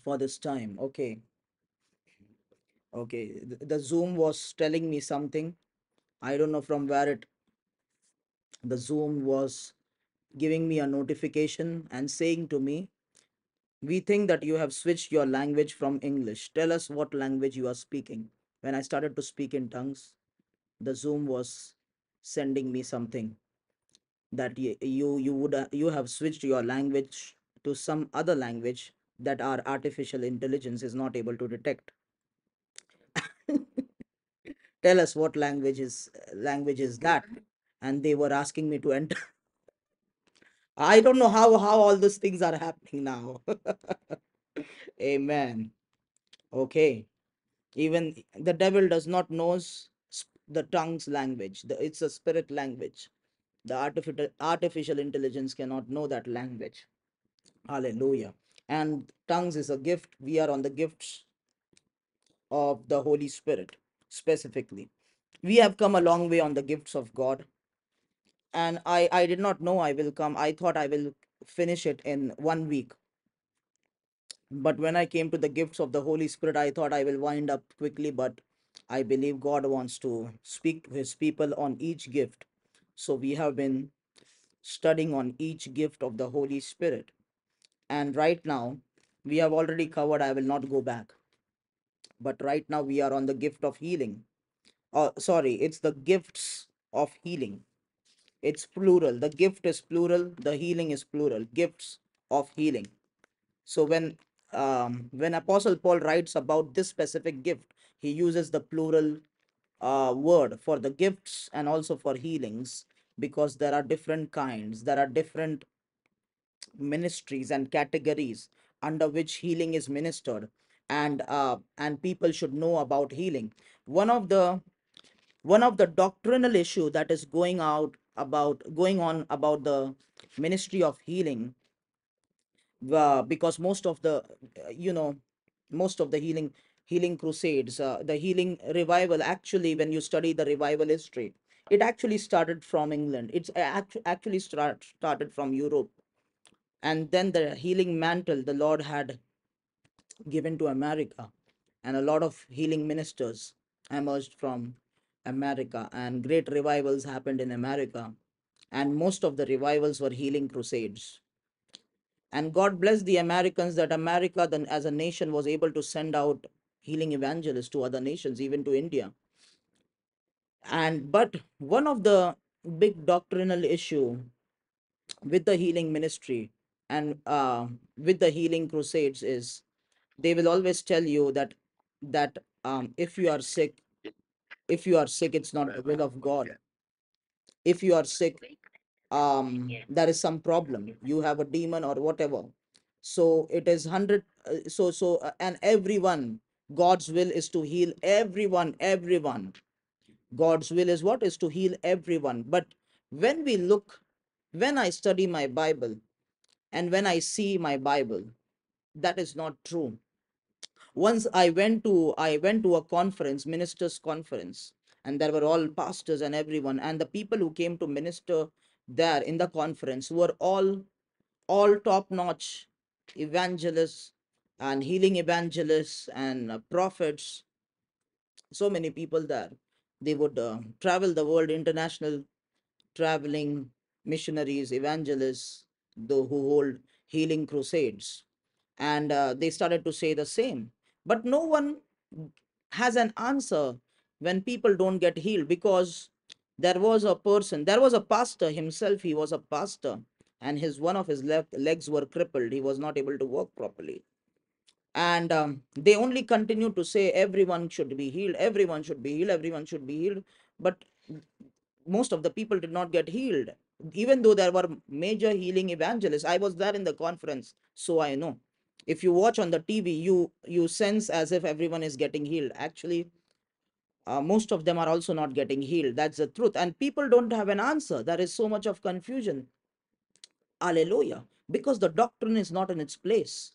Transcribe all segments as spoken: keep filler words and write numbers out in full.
for this time. Okay. Okay. The, the Zoom was telling me something. I don't know from where it, the Zoom was giving me a notification and saying to me, we think that you have switched your language from English. Tell us what language you are speaking. When I started to speak in tongues, the Zoom was sending me something that you you, you would uh, you have switched your language to some other language that our artificial intelligence is not able to detect. Tell us what language is language is that? And they were asking me to enter. I don't know how how all these things are happening now. Amen. Okay. Even the devil does not knows the tongue's language. The, it's a spirit language. The artificial artificial intelligence cannot know that language. Hallelujah. And tongues is a gift. We are on the gifts of the Holy Spirit specifically. We have come a long way on the gifts of God. And I, I did not know I will come. I thought I will finish it in one week. But when I came to the gifts of the Holy Spirit, I thought I will wind up quickly. But I believe God wants to speak to his people on each gift. So we have been studying on each gift of the Holy Spirit. And right now, we have already covered, I will not go back. But right now, we are on the gift of healing. Oh, sorry, it's the gifts of healing. It's plural. The gift is plural, the healing is plural. Gifts of healing. So when um, when Apostle Paul writes about this specific gift, he uses the plural uh, word for the gifts and also for healings, because there are different kinds, there are different ministries and categories under which healing is ministered, and uh, and people should know about healing. One of the one of the doctrinal issue that is going out about going on about the ministry of healing, uh, because most of the uh, you know most of the healing healing crusades, uh, the healing revival, actually when you study the revival history, it actually started from England. It's act- actually start, started from Europe, and then the healing mantle the Lord had given to America, and a lot of healing ministers emerged from America, and great revivals happened in America, and most of the revivals were healing crusades. And God bless the Americans that America then as a nation was able to send out healing evangelists to other nations, even to India. And but one of the big doctrinal issue with the healing ministry and uh, with the healing crusades is they will always tell you that that um, if you are sick, if you are sick, it's not the will of God. If you are sick, um, there is some problem. You have a demon or whatever. So it is hundred. Uh, so so uh, and everyone, God's will is to heal everyone. Everyone. God's will is what is to heal everyone. But when we look, when I study my Bible and when I see my Bible, that is not true. Once i went to i went to a conference, ministers conference, and there were all pastors and everyone, and the people who came to minister there in the conference were all all top notch evangelists and healing evangelists and uh, prophets. So many people there. They would uh, travel the world, international traveling missionaries, evangelists, though who hold healing crusades. And uh, they started to say the same. But no one has an answer when people don't get healed, because there was a person, there was a pastor himself, he was a pastor, and his one of his left legs were crippled. He was not able to walk properly. And um, they only continue to say everyone should be healed, everyone should be healed, everyone should be healed. But most of the people did not get healed, even though there were major healing evangelists. I was there in the conference, so I know. If you watch on the TV, you you sense as if everyone is getting healed. Actually, uh, most of them are also not getting healed. That's the truth, and people don't have an answer. There is so much of confusion. Hallelujah. Because the doctrine is not in its place.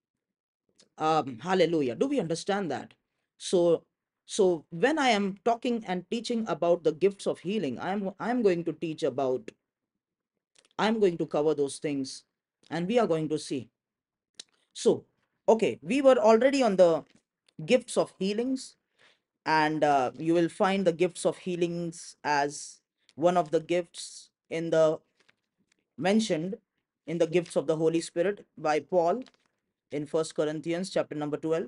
Um, hallelujah. Do we understand that? So so when I am talking and teaching about the gifts of healing, i'm i'm going to teach about, I'm going to cover those things, and we are going to see. So, Okay, we were already on the gifts of healings, and uh, you will find the gifts of healings as one of the gifts in the mentioned in the gifts of the Holy Spirit by Paul in First Corinthians chapter number twelve.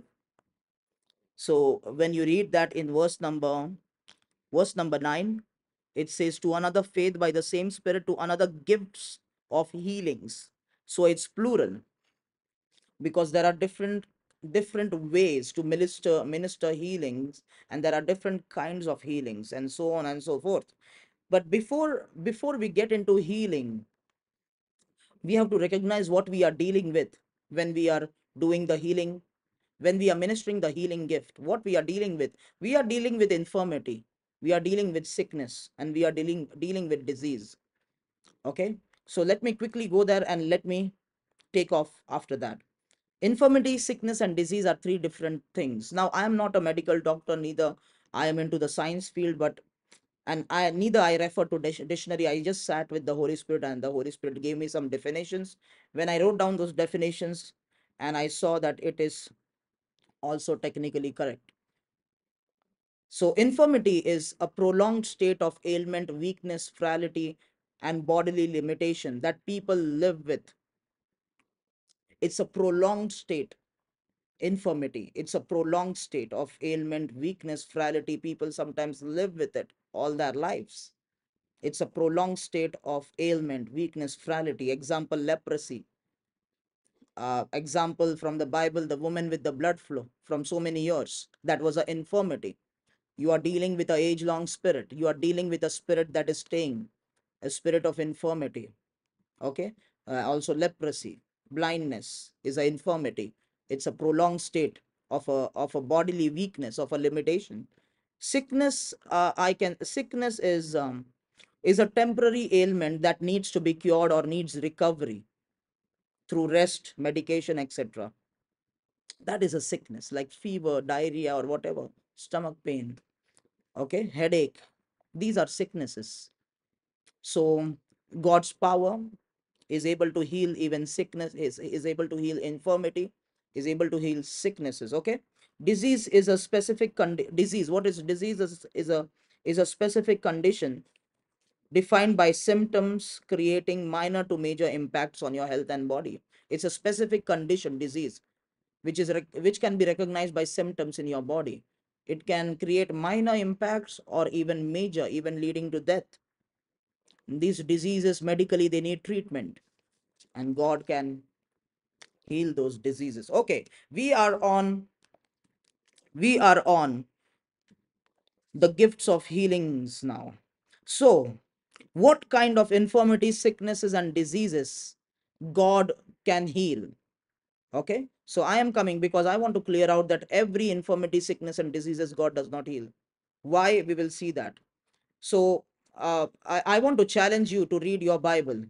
So when you read that in verse number verse number nine, it says, to another faith by the same Spirit, to another gifts of healings. So it's plural, because there are different different ways to minister minister healings, and there are different kinds of healings, and so on and so forth. But before before we get into healing, we have to recognize what we are dealing with when we are doing the healing, when we are ministering the healing gift. What we are dealing with, we are dealing with infirmity, we are dealing with sickness, and we are dealing dealing with disease. Okay, so let me quickly go there and let me take off after that. Infirmity, sickness, and disease are three different things. Now, I am not a medical doctor, neither I am into the science field, but and I neither I refer to dictionary. I just sat with the Holy Spirit, and the Holy Spirit gave me some definitions. When I wrote down those definitions, and I saw that it is also technically correct. So, infirmity is a prolonged state of ailment, weakness, frailty, and bodily limitation that people live with. It's a prolonged state. Infirmity, it's a prolonged state of ailment, weakness, frailty. People sometimes live with it all their lives. It's a prolonged state of ailment, weakness, frailty. Example, leprosy. Uh, example from the Bible, the woman with the blood flow from so many years. That was an infirmity. You are dealing with a age-long spirit. You are dealing with a spirit that is staying, a spirit of infirmity. Okay. Uh, also, leprosy, blindness is an infirmity. It's a prolonged state of a of a bodily weakness, of a limitation. Sickness, uh, I can sickness is um, is a temporary ailment that needs to be cured or needs recovery through rest, medication, et cetera. That is a sickness, like fever, diarrhea, or whatever, stomach pain, okay, headache. These are sicknesses. So God's power is able to heal even sickness, is, is able to heal infirmity, is able to heal sicknesses. Okay. Disease is a specific condi- disease. What is disease? Is, is a is a specific condition defined by symptoms creating minor to major impacts on your health and body. It's a specific condition, disease, which is rec- which can be recognized by symptoms in your body. It can create minor impacts or even major, even leading to death. These diseases, medically, they need treatment, and God can heal those diseases. Okay, we are on we are on the gifts of healings now. So, what kind of infirmities, sicknesses, and diseases God can heal? Okay, so I am coming because I want to clear out that every infirmity, sickness, and diseases God does not heal. Why? We will see that. So, uh, I, I want to challenge you to read your Bible.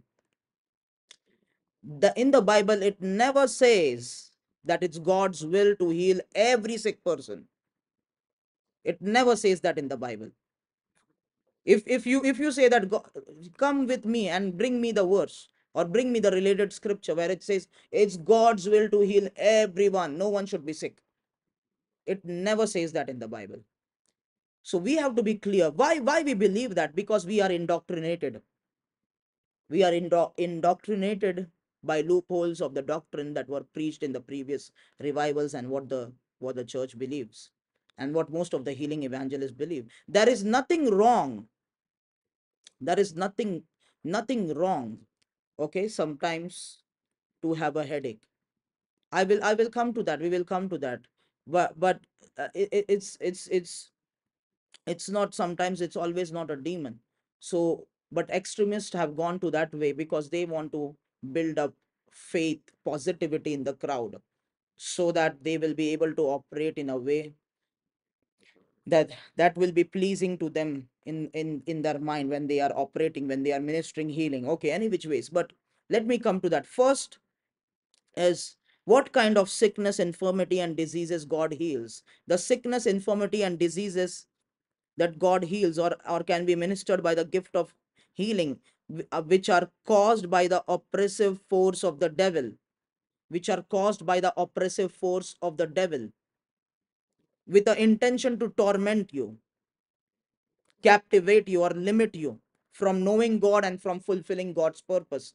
The in the Bible, it never says that it's God's will to heal every sick person. It never says that in the Bible. If if you if you say that, God, come with me and bring me the verse or bring me the related scripture where it says it's God's will to heal everyone, no one should be sick. It never says that in the Bible. So we have to be clear why why we believe that, because we are indoctrinated. We are indo- indoctrinated by loopholes of the doctrine that were preached in the previous revivals, and what the what the church believes, and what most of the healing evangelists believe. There is nothing wrong. There is nothing nothing wrong. Okay, sometimes to have a headache. I will I will come to that. We will come to that. But but uh, it, it- it's it's it's it's not, sometimes it's always not a demon. So but extremists have gone to that way because they want to build up faith, positivity in the crowd, so that they will be able to operate in a way that that will be pleasing to them in in in their mind when they are operating, when they are ministering healing. Okay, any which ways, but let me come to that. First is, what kind of sickness, infirmity, and diseases God heals. The sickness, infirmity, and diseases that God heals, or, or can be ministered by the gift of healing, uh, which are caused by the oppressive force of the devil. which are caused by the oppressive force of the devil with the intention to torment you, captivate you, or limit you from knowing God and from fulfilling God's purpose.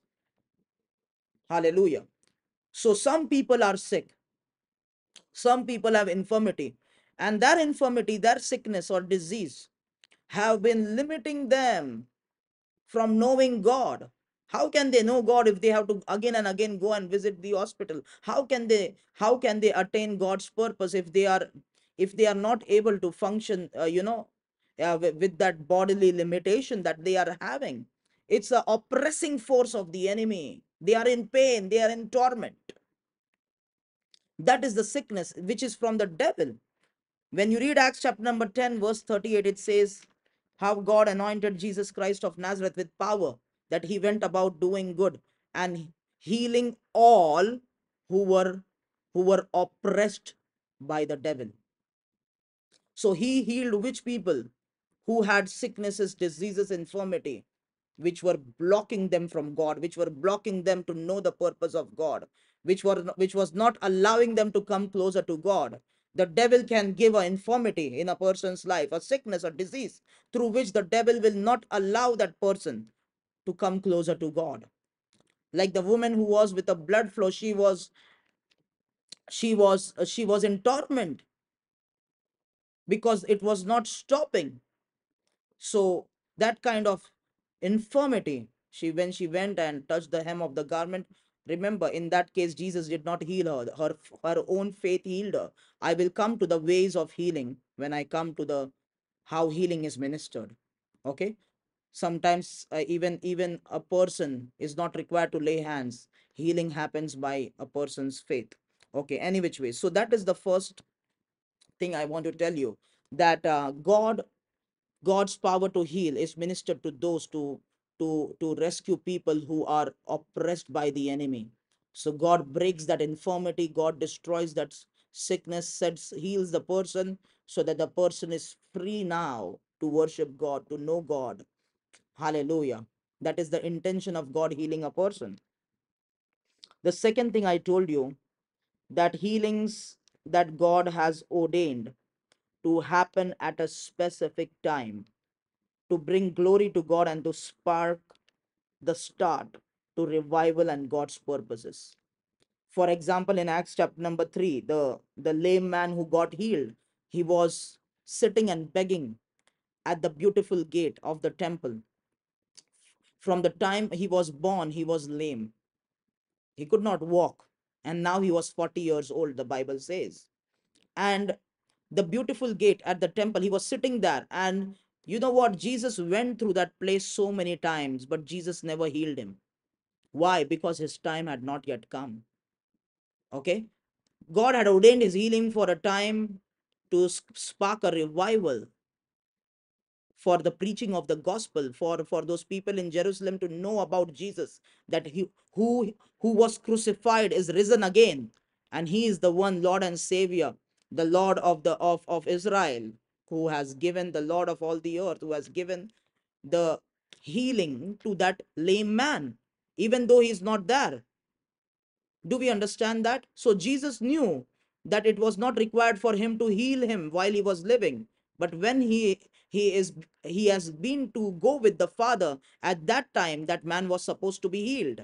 Hallelujah. So some people are sick, some people have infirmity, and their infirmity, their sickness or disease have been limiting them from knowing God. How can they know God if they have to again and again go and visit the hospital? How can they how can they attain God's purpose if they are if they are not able to function, uh, you know, uh, with, with that bodily limitation that they are having? It's a oppressing force of the enemy. They are in pain, they are in torment. That is the sickness which is from the devil. When you read Acts chapter number ten, verse thirty-eight, it says how God anointed Jesus Christ of Nazareth with power, that he went about doing good and healing all who were who were oppressed by the devil. So he healed which people? Who had sicknesses, diseases, infirmity, which were blocking them from God, which were blocking them to know the purpose of God, which were which was not allowing them to come closer to God. The devil can give an infirmity in a person's life, a sickness, a disease, through which the devil will not allow that person to come closer to God. Like the woman who was with a blood flow, she was she was uh, she was in torment because it was not stopping. So that kind of infirmity, she when she went and touched the hem of the garment, remember in that case Jesus did not heal her. Her her own faith healed her. I will come to the ways of healing when I come to the how healing is ministered. Okay. Sometimes uh, even even a person is not required to lay hands. Healing happens by a person's faith. Okay, any which way. So that is the first thing I want to tell you, that uh, God God's power to heal is ministered to those to to to rescue people who are oppressed by the enemy. So God breaks that infirmity, God destroys that sickness, sets heals the person so that the person is free now to worship God, to know God. Hallelujah. That is the intention of God healing a person. The second thing I told you, that healings that God has ordained to happen at a specific time to bring glory to God and to spark the start to revival and God's purposes. For example, in Acts chapter number three, the, the lame man who got healed, he was sitting and begging at the beautiful gate of the temple. From the time he was born, he was lame. He could not walk. And now he was forty years old, the Bible says. And the beautiful gate at the temple, he was sitting there. And you know what? Jesus went through that place so many times, but Jesus never healed him. Why? Because his time had not yet come. Okay. God had ordained his healing for a time to spark a revival, for the preaching of the gospel, for for those people in Jerusalem to know about Jesus, that he who who was crucified is risen again, and he is the one Lord and Savior, the Lord of the of of Israel, who has given, the Lord of all the earth, who has given the healing to that lame man, even though he is not there. Do we understand that? So Jesus knew that it was not required for him to heal him while he was living, but when he he is he has been to go with the Father, at that time that man was supposed to be healed,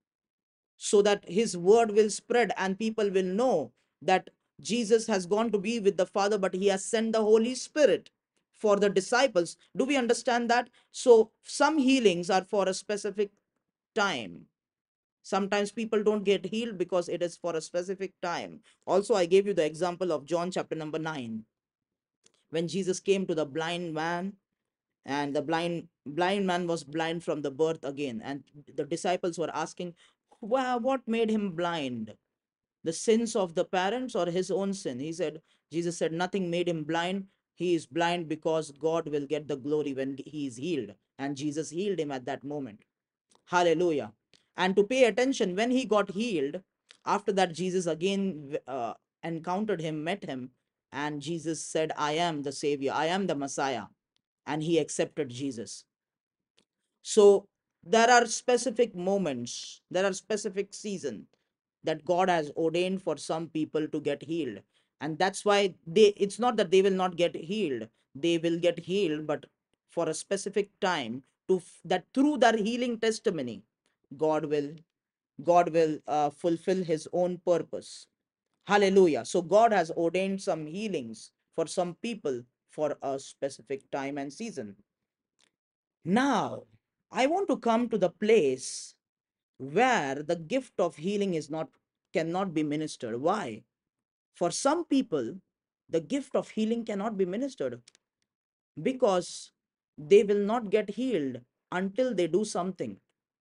so that his word will spread and people will know that Jesus has gone to be with the Father, but he has sent the Holy Spirit for the disciples. Do we understand that? So some healings are for a specific time. Sometimes people don't get healed because it is for a specific time. Also, I gave you the example of John chapter number nine, when Jesus came to the blind man, and the blind blind man was blind from the birth again, and the disciples were asking, well, what made him blind? The sins of the parents or his own sin? He said, Jesus said, nothing made him blind. He is blind because God will get the glory when he is healed. And Jesus healed him at that moment. Hallelujah. And to pay attention, when he got healed, after that, Jesus again uh, encountered him, met him, and Jesus said, I am the Savior, I am the Messiah. And he accepted Jesus. So there are specific moments, there are specific seasons that God has ordained for some people to get healed. And that's why they, it's not that they will not get healed, they will get healed, but for a specific time, to that through their healing testimony, God will God will uh, fulfill his own purpose. Hallelujah. So God has ordained some healings for some people for a specific time and season. Now, I want to come to the place where the gift of healing is not cannot be ministered. Why? For some people, the gift of healing cannot be ministered because they will not get healed until they do something.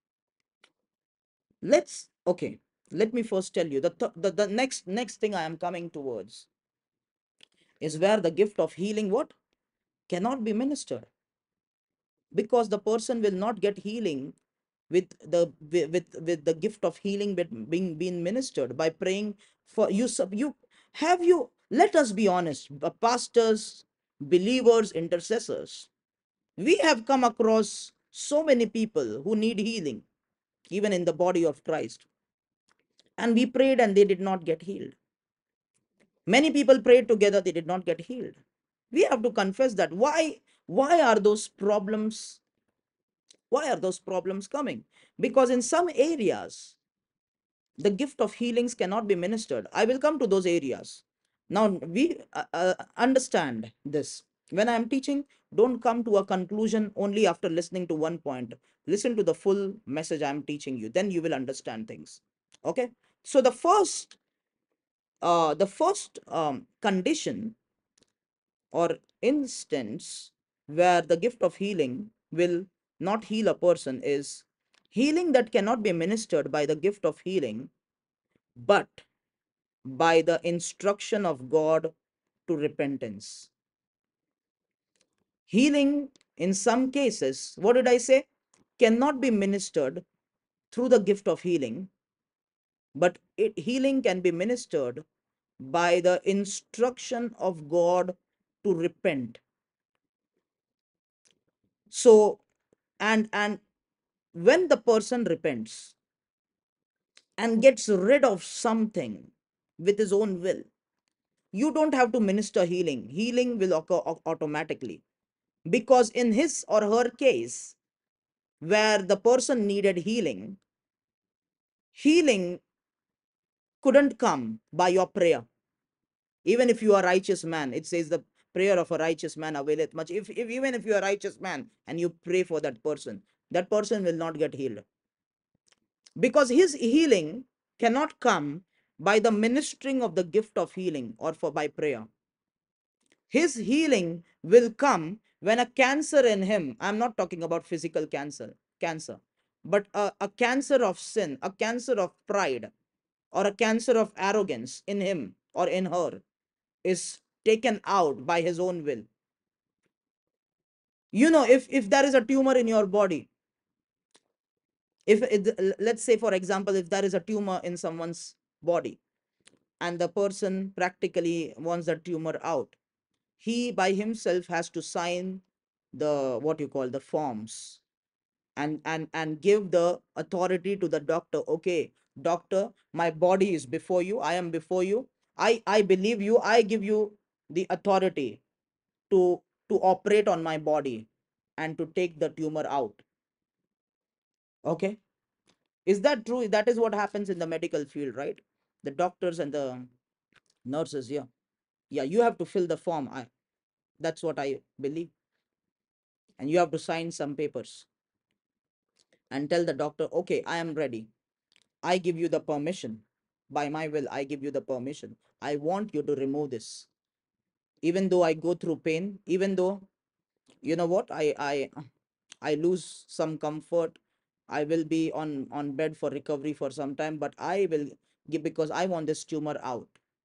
Let's okay. Let me first tell you the, th- the the next next thing I am coming towards is where the gift of healing what cannot be ministered, because the person will not get healing with the with with the gift of healing being being ministered by praying for you. You have you let us be honest, pastors, believers, intercessors, we have come across so many people who need healing even in the body of Christ, and we prayed and they did not get healed. Many people prayed together, they did not get healed. We have to confess that. Why why are those problems why are those problems coming? Because in some areas the gift of healings cannot be ministered. I will come to those areas. Now we uh, uh, understand this. When I am teaching, don't come to a conclusion only after listening to one point. Listen to the full message I am teaching you, then you will understand things. Okay, so the first uh, the first um, condition or instance where the gift of healing will not heal a person is healing that cannot be ministered by the gift of healing, but by the instruction of God to repentance. Healing, in some cases, what did I say? Cannot be ministered through the gift of healing, but it, healing can be ministered by the instruction of God to repent. So, and and when the person repents and gets rid of something with his own will, you don't have to minister healing. Healing will occur automatically, because in his or her case, where the person needed healing, healing couldn't come by your prayer. Even if you are a righteous man, it says the prayer of a righteous man availeth much. If, if even if you are a righteous man and you pray for that person, that person will not get healed, because his healing cannot come by the ministering of the gift of healing or for by prayer. His healing will come when a cancer in him, I'm not talking about physical cancer cancer but a, a cancer of sin, a cancer of pride, or a cancer of arrogance in him or in her is taken out by his own will. You know, if if there is a tumor in your body, if it, let's say for example, if there is a tumor in someone's body and the person practically wants the tumor out, he by himself has to sign the what you call the forms, and and and give the authority to the doctor. Okay, doctor, my body is before you, I am before you, i i believe you, I give you the authority to to operate on my body and to take the tumor out. Okay, is that true? That is what happens in the medical field, right? The doctors and the nurses, yeah, yeah, you have to fill the form. I That's what I believe, and you have to sign some papers and tell the doctor, okay, I am ready, I give you the permission, by my will I give you the permission, I want you to remove this, even though I go through pain, even though, you know what, i i I lose some comfort, I will be on on bed for recovery for some time, but I will give, because I want this tumor out.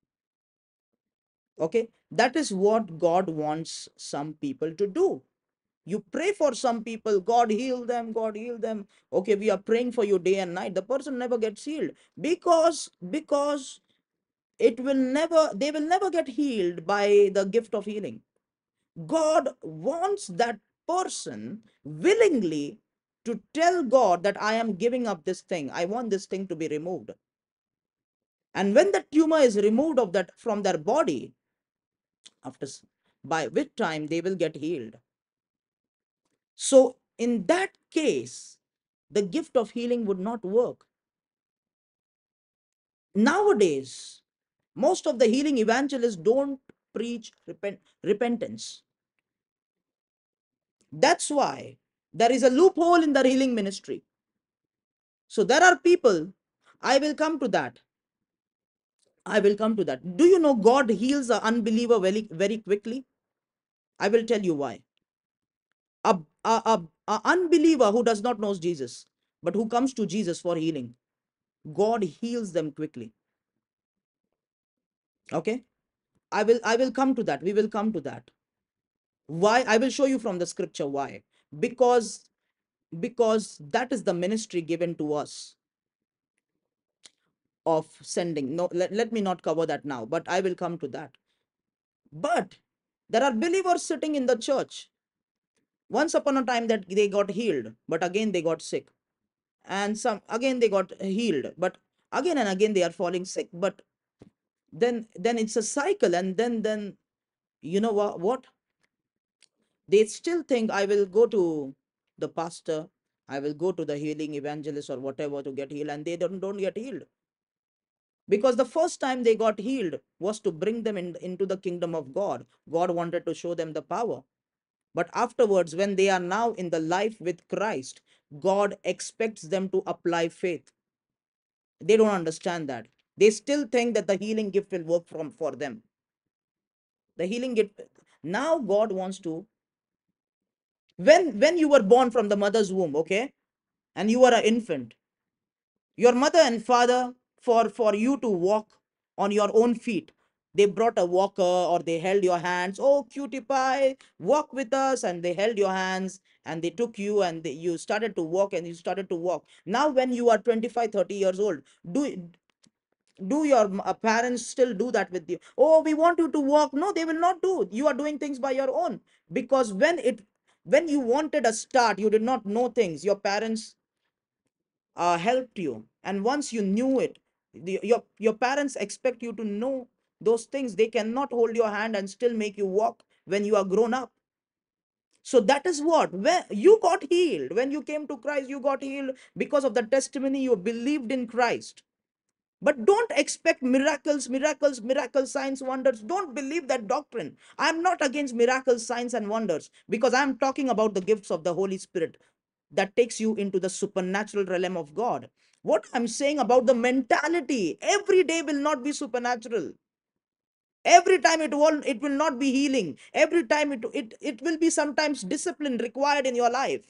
Okay, that is what God wants some people to do. You pray for some people, God heal them, God heal them. Okay, we are praying for you day and night, the person never gets healed, because because it will never they will never get healed by the gift of healing. God wants that person willingly to tell God that I am giving up this thing, I want this thing to be removed. And when the tumor is removed of that from their body, after by which time they will get healed. So in that case, the gift of healing would not work. Nowadays, most of the healing evangelists don't preach repent, repentance. That's why there is a loophole in the healing ministry. So there are people, I will come to that. I will come to that. Do you know God heals an unbeliever very, very quickly? I will tell you why. A, a, a, a unbeliever who does not know Jesus, but who comes to Jesus for healing, God heals them quickly. Okay? I will I will come to that. We will come to that. Why? I will show you from the scripture why. Because because that is the ministry given to us of sending. No, let, let me not cover that now, but I will come to that. But there are believers sitting in the church. Once upon a time that they got healed, but again they got sick. And some again they got healed, but again and again they are falling sick. But then then it's a cycle, and then then you know what what they still think I will go to the pastor, I will go to the healing evangelist or whatever to get healed, and they don't don't get healed. Because the first time they got healed was to bring them in, into the kingdom of God. God wanted to show them the power. But afterwards, when they are now in the life with Christ, God expects them to apply faith. They don't understand that. They still think that the healing gift will work from for them. The healing gift. Now God wants to. When when you were born from the mother's womb, okay, and you were an infant, your mother and father, for for you to walk on your own feet, they brought a walker or they held your hands. Oh, cutie pie, walk with us, and they held your hands and they took you and they, you started to walk and you started to walk. Now when you are twenty-five, thirty years old, do do your uh, parents still do that with you? Oh, we want you to walk. No, they will not do. You are doing things by your own. Because when it when you wanted a start, you did not know things, your parents uh, helped you, and once you knew it, the, your your parents expect you to know those things. They cannot hold your hand and still make you walk when you are grown up. So that is what, when you got healed, when you came to Christ, you got healed because of the testimony you believed in Christ. But don't expect miracles, miracles, miracles, signs, wonders. Don't believe that doctrine. I'm not against miracles, signs, and wonders, because I'm talking about the gifts of the Holy Spirit that takes you into the supernatural realm of God. What I'm saying about the mentality, every day will not be supernatural. Every time it will it will not be healing. Every time it it, it will be sometimes discipline required in your life.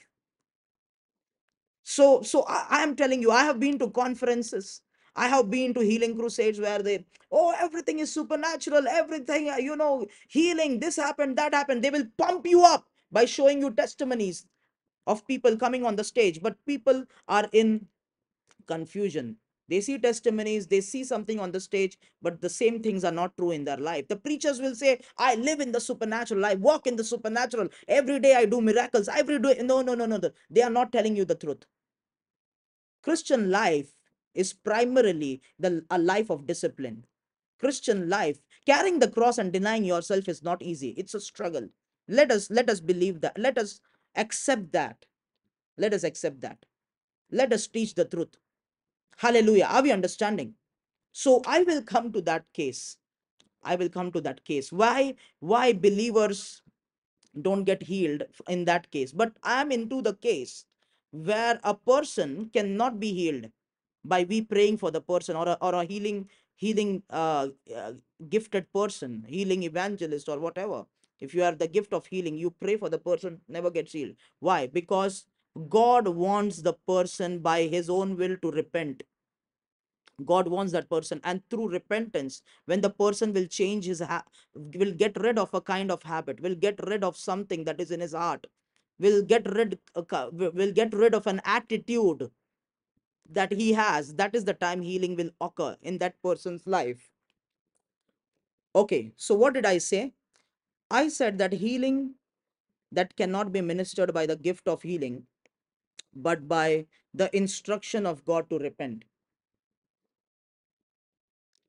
So so I, I am telling you, I have been to conferences, I have been to healing crusades where they, oh, everything is supernatural, everything, uh, you know, healing, this happened, that happened. They will pump you up by showing you testimonies of people coming on the stage, but people are in confusion. They see testimonies, they see something on the stage, but the same things are not true in their life. The preachers will say, I live in the supernatural, I walk in the supernatural, every day I do miracles, every day. No, no, no, no. They are not telling you the truth. Christian life is primarily the, a life of discipline. Christian life, carrying the cross and denying yourself is not easy. It's a struggle. Let us let us believe that. Let us accept that. Let us accept that. Let us teach the truth. Hallelujah. Are we understanding? So I will come to that case. I will come to that case. Why why believers don't get healed in that case? But I am into the case where a person cannot be healed by we praying for the person, or a, or a healing healing uh, uh, gifted person, healing evangelist or whatever. If you have the gift of healing, you pray for the person, never gets healed. Why? Because God wants the person by his own will to repent. God wants that person, and through repentance, when the person will change his ha- will get rid of a kind of habit, will get rid of something that is in his heart, will get rid uh, will get rid of an attitude that he has, that is the time healing will occur in that person's life. Okay, so what did I say? I said that healing that cannot be ministered by the gift of healing, but by the instruction of God to repent.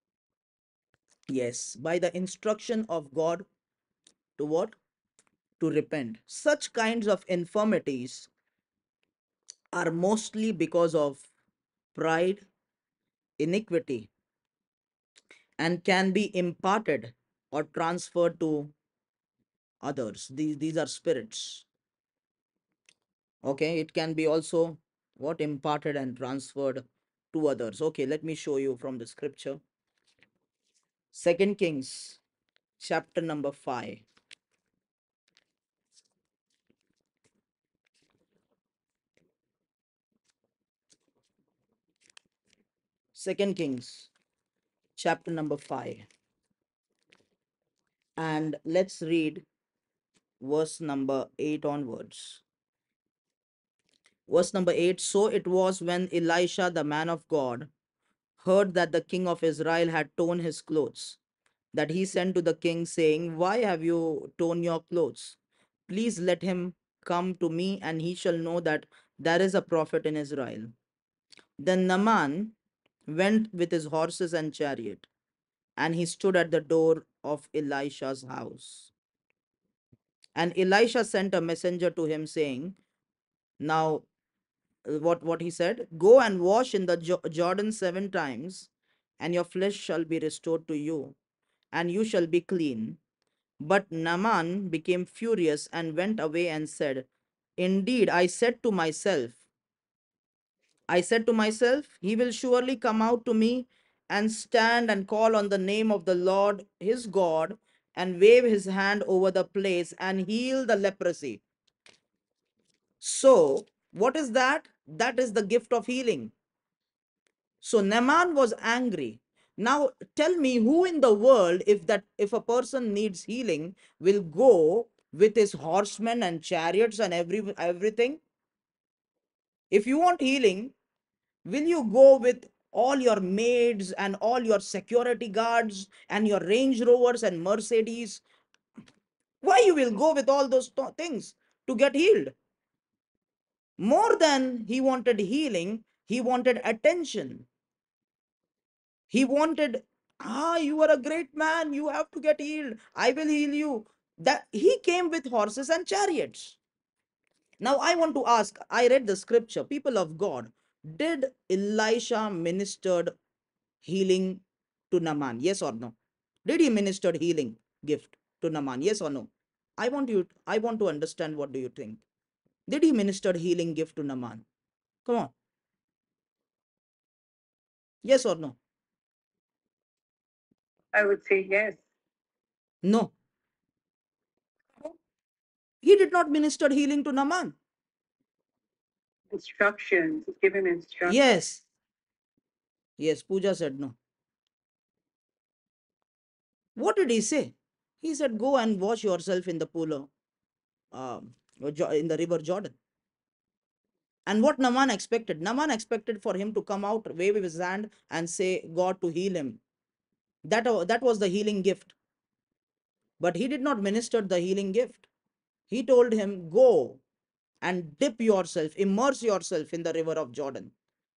Yes, by the instruction of God to what? To repent. Such kinds of infirmities are mostly because of pride, iniquity, and can be imparted or transferred to others. These, these are spirits. Okay, it can be also what? Imparted and transferred to others. Okay, let me show you from the scripture. Second Kings, chapter number five. Second Kings, chapter number five. And let's read verse number eight onwards. Verse number eight. So it was when Elisha, the man of God, heard that the king of Israel had torn his clothes, that he sent to the king, saying, why have you torn your clothes? Please let him come to me, and he shall know that there is a prophet in Israel. Then Naaman went with his horses and chariot, and he stood at the door of Elisha's house. And Elisha sent a messenger to him, saying, now, uh, what, what he said, go and wash in the Jo- Jordan seven times, and your flesh shall be restored to you, and you shall be clean. But Naaman became furious and went away and said, indeed, I said to myself, I said to myself, he will surely come out to me and stand and call on the name of the Lord his God and wave his hand over the place and heal the leprosy. So, what is that? That is the gift of healing. So Naaman was angry. Now tell me, who in the world, if that if a person needs healing, will go with his horsemen and chariots and every everything? If you want healing, will you go with all your maids and all your security guards and your Range Rovers and Mercedes? Why you will go with all those th- things to get healed? More than he wanted healing, he wanted attention. He wanted, ah, you are a great man, you have to get healed, I will heal you. That he came with horses and chariots. Now I want to ask, I read the scripture, people of God, did Elisha ministered healing to Naaman? Yes or no? Did he ministered healing gift to Naaman? Yes or no? I want you, I want to understand, what do you think? Did he ministered healing gift to Naaman? Come on. Yes or no? I would say yes. No. He did not minister healing to Naaman. Instructions. Give him instructions. Yes. Yes, Pooja said no. What did he say? He said, go and wash yourself in the pool of, um, in the river Jordan. And what Naaman expected? Naaman expected for him to come out, wave his hand, and say, God to heal him. That, uh, that was the healing gift. But he did not minister the healing gift. He told him, go and dip yourself, immerse yourself in the river of Jordan.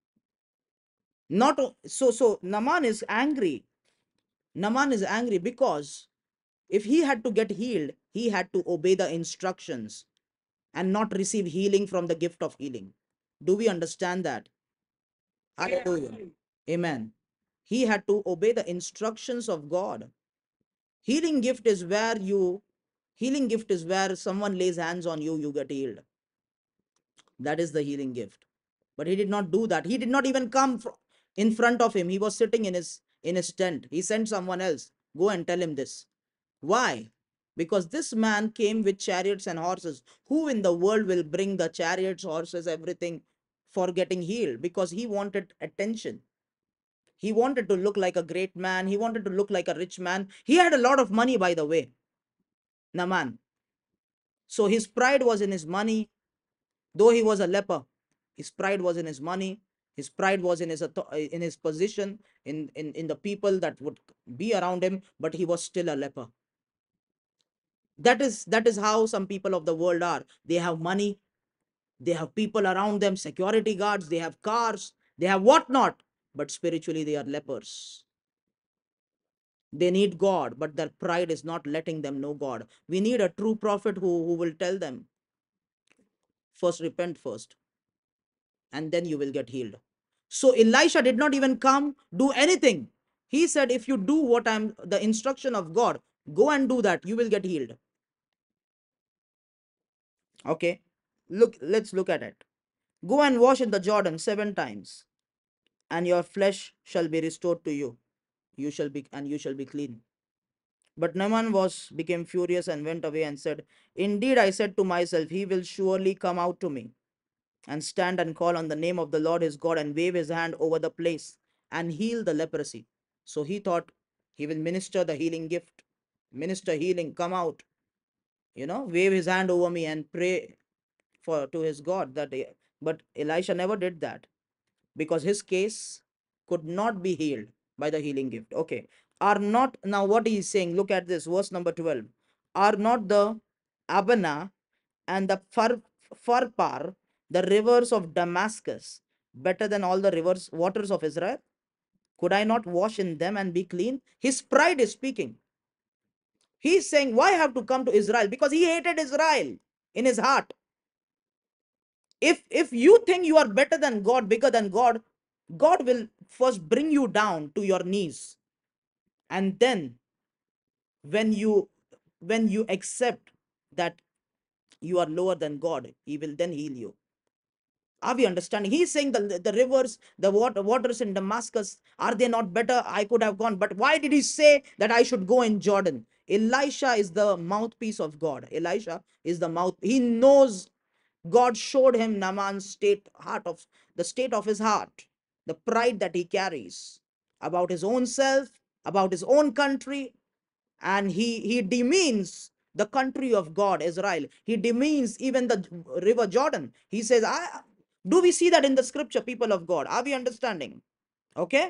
Not so, so Naaman is angry. Naaman is angry because if he had to get healed, he had to obey the instructions and not receive healing from the gift of healing. Do we understand that? Hallelujah. Amen. He had to obey the instructions of God. Healing gift is where you, healing gift is where someone lays hands on you, you get healed. That is the healing gift. But he did not do that. He did not even come in front of him. He was sitting in his in his tent. He sent someone else, go and tell him this. Why? Because this man came with chariots and horses. Who in the world will bring the chariots, horses, everything for getting healed? Because he wanted attention. He wanted to look like a great man. He wanted to look like a rich man. He had a lot of money, by the way, Naaman. So his pride was in his money. Though he was a leper, his pride was in his money. His pride was in his in his position, in, in, in the people that would be around him, but he was still a leper. That is that is how some people of the world are. They have money, they have people around them, security guards, they have cars, they have whatnot, but spiritually they are lepers. They need God, but their pride is not letting them know God. We need a true prophet who, who will tell them, first repent first, and then you will get healed. So Elisha did not even come, do anything. He said, if you do what I'm, the instruction of God, go and do that, you will get healed. Okay. Look, let's look at it. Go and wash in the Jordan seven times, and your flesh shall be restored to you. You shall be, and you shall be clean. But Naaman was became furious and went away and said, indeed, I said to myself, he will surely come out to me and stand and call on the name of the Lord his God and wave his hand over the place and heal the leprosy. So he thought he will minister the healing gift, minister healing, come out, you know, wave his hand over me and pray for to his God. That, but Elisha never did that, because his case could not be healed by the healing gift. Okay. Are not, now what he is saying, look at this, verse number twelve. Are not the Abana and the Far, Farpar, the rivers of Damascus, better than all the rivers, waters of Israel? Could I not wash in them and be clean? His pride is speaking. He's saying, why have to come to Israel? Because he hated Israel in his heart. If if you think you are better than God, bigger than God, God will first bring you down to your knees. And then when you when you accept that you are lower than God, he will then heal you. Are we understanding? He's saying the, the rivers, the water, waters in Damascus, are they not better? I could have gone. But why did he say that I should go in Jordan? Elisha is the mouthpiece of God. Elisha is the mouth. He knows. God showed him Naaman's state heart of the state of his heart, the pride that he carries about his own self, about his own country, and he he demeans the country of God, Israel. He demeans even the river Jordan. He says, I do we see that in the scripture, people of God? Are we understanding? Okay.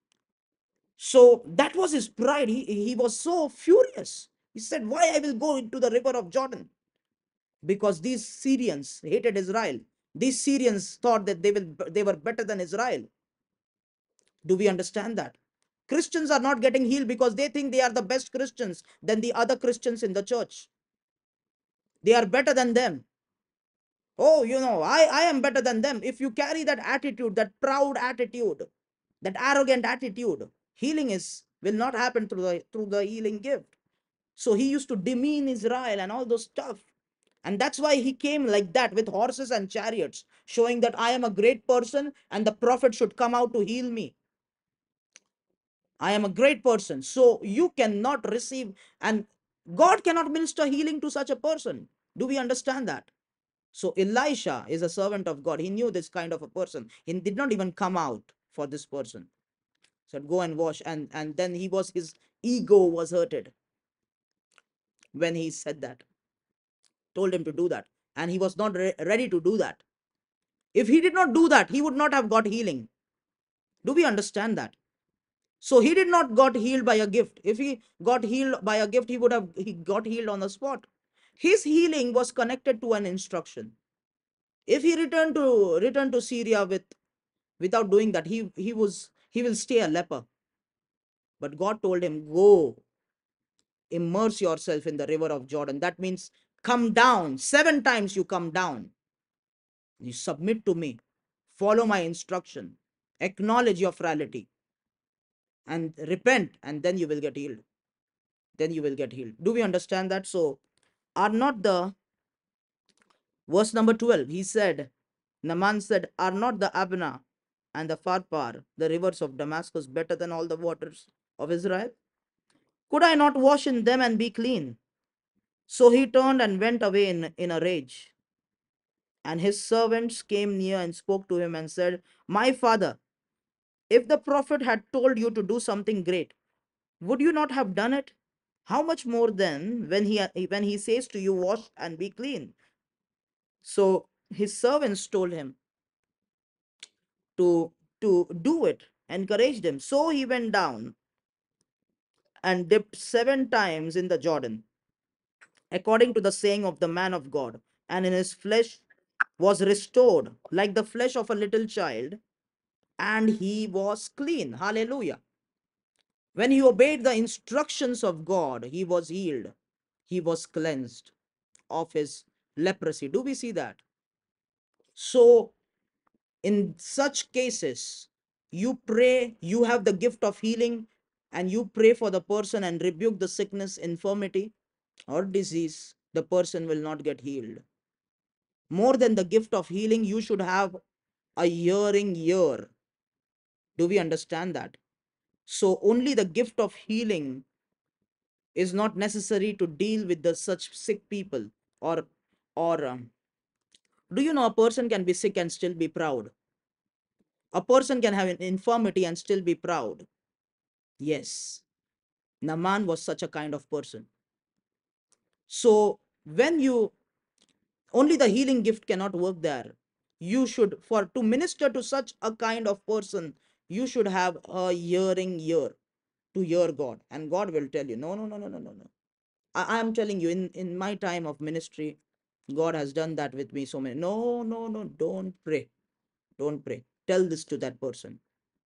So that was his pride. He, he was so furious. He said, why I will go into the river of Jordan? Because these Syrians hated Israel. These Syrians thought that they will they were better than Israel. Do we understand that? Christians are not getting healed because they think they are the best Christians than the other Christians in the church. They are better than them. Oh, you know, I, I am better than them. If you carry that attitude, that proud attitude, that arrogant attitude, healing is will not happen through the through the healing gift. So he used to demean Israel and all those stuff. And that's why he came like that with horses and chariots, showing that I am a great person and the prophet should come out to heal me. I am a great person. So you cannot receive, and God cannot minister healing to such a person. Do we understand that? So Elisha is a servant of God. He knew this kind of a person. He did not even come out for this person. Said, go and wash. And, and then he was, his ego was hurted when he said that, told him to do that. And he was not re- ready to do that. If he did not do that, he would not have got healing. Do we understand that? So he did not got healed by a gift. If he got healed by a gift, he would have he got healed on the spot. His healing was connected to an instruction. If he returned to return to Syria with without doing that, he he was he will stay a leper. But God told him, go immerse yourself in the river of Jordan. That means come down. Seven times you come down. You submit to me. Follow my instruction. Acknowledge your frailty and repent, and then you will get healed. Then you will get healed. Do we understand that? So are not the verse number twelve, he said, Naaman said, are not the Abana and the Pharpar, the rivers of Damascus, better than all the waters of Israel? Could I not wash in them and be clean? So he turned and went away in, in a rage. And his servants came near and spoke to him and said, my father, if the prophet had told you to do something great, would you not have done it? How much more then when he when he says to you, wash and be clean? So his servants told him to to do it, encouraged him. So he went down and dipped seven times in the Jordan, according to the saying of the man of God, and in his flesh was restored like the flesh of a little child, and he was clean. Hallelujah. When he obeyed the instructions of God, he was healed. He was cleansed of his leprosy. Do we see that? So, in such cases, you pray, you have the gift of healing, and you pray for the person and rebuke the sickness, infirmity, or disease, the person will not get healed. More than the gift of healing, you should have a hearing ear. Do we understand that? So, only the gift of healing is not necessary to deal with the such sick people. Or, or um, do you know a person can be sick and still be proud? A person can have an infirmity and still be proud. Yes, Naaman was such a kind of person. So when you, only the healing gift cannot work there. You should, for to minister to such a kind of person, you should have a hearing ear to hear God, and God will tell you, no, no, no, no, no, no, no. I, I am telling you, in in my time of ministry, God has done that with me so many. No, no, no, don't pray, don't pray. Tell this to that person.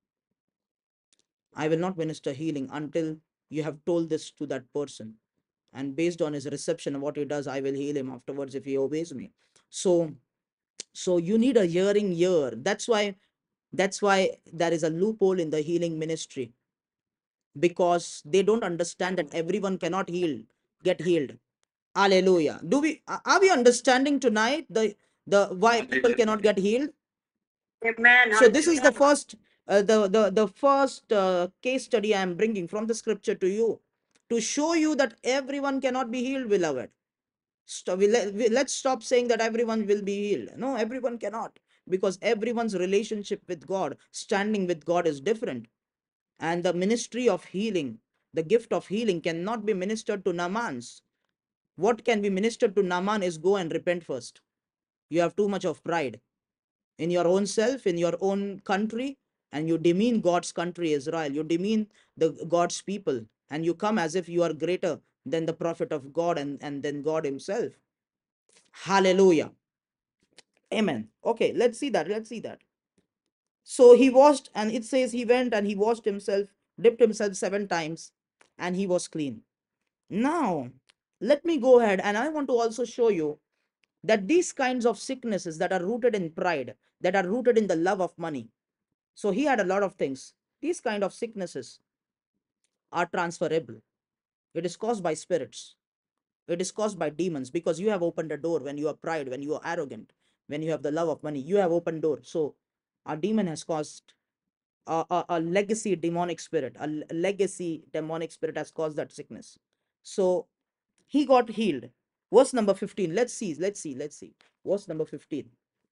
I will not minister healing until you have told this to that person. And based on his reception of what he does, I will heal him afterwards if he obeys me. So, so you need a hearing ear. That's why, that's why there is a loophole in the healing ministry, because they don't understand that everyone cannot heal, get healed. Hallelujah. Do we are we understanding tonight the the why people cannot get healed? Amen. So this is the first uh, the the the first uh, case study I am bringing from the scripture to you, to show you that everyone cannot be healed, beloved. Stop, we let, we, let's stop saying that everyone will be healed. No, everyone cannot, because everyone's relationship with God, standing with God, is different. And the ministry of healing, the gift of healing, cannot be ministered to Naamans. What can be ministered to Naaman is go and repent first. You have too much of pride in your own self, in your own country, and you demean God's country, Israel. You demean the God's people, and you come as if you are greater than the prophet of God and, and then God himself. Hallelujah. Amen. Okay, let's see that. Let's see that. So he washed, and it says he went and he washed himself, dipped himself seven times, and he was clean. Now, let me go ahead, and I want to also show you that these kinds of sicknesses that are rooted in pride, that are rooted in the love of money. So he had a lot of things. These kind of sicknesses are transferable. It is caused by spirits. It is caused by demons, because you have opened a door when you are pride, when you are arrogant, when you have the love of money. You have opened door. So a demon has caused a, a, a legacy demonic spirit. A legacy demonic spirit has caused that sickness. So he got healed. Verse number fifteen. Let's see. Let's see. Let's see. Verse number fifteen.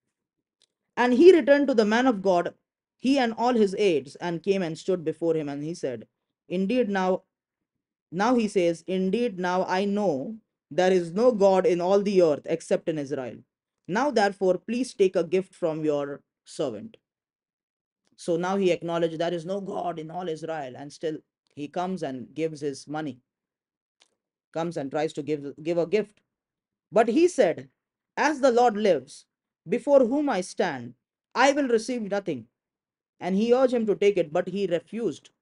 And he returned to the man of God, he and all his aides, and came and stood before him. And he said, Indeed, now, now he says, Indeed, now I know there is no God in all the earth except in Israel. Now, therefore, please take a gift from your servant. So now he acknowledged there is no God in all Israel, and still he comes and gives his money, comes and tries to give, give a gift. But he said, As the Lord lives, before whom I stand, I will receive nothing. And he urged him to take it, but he refused.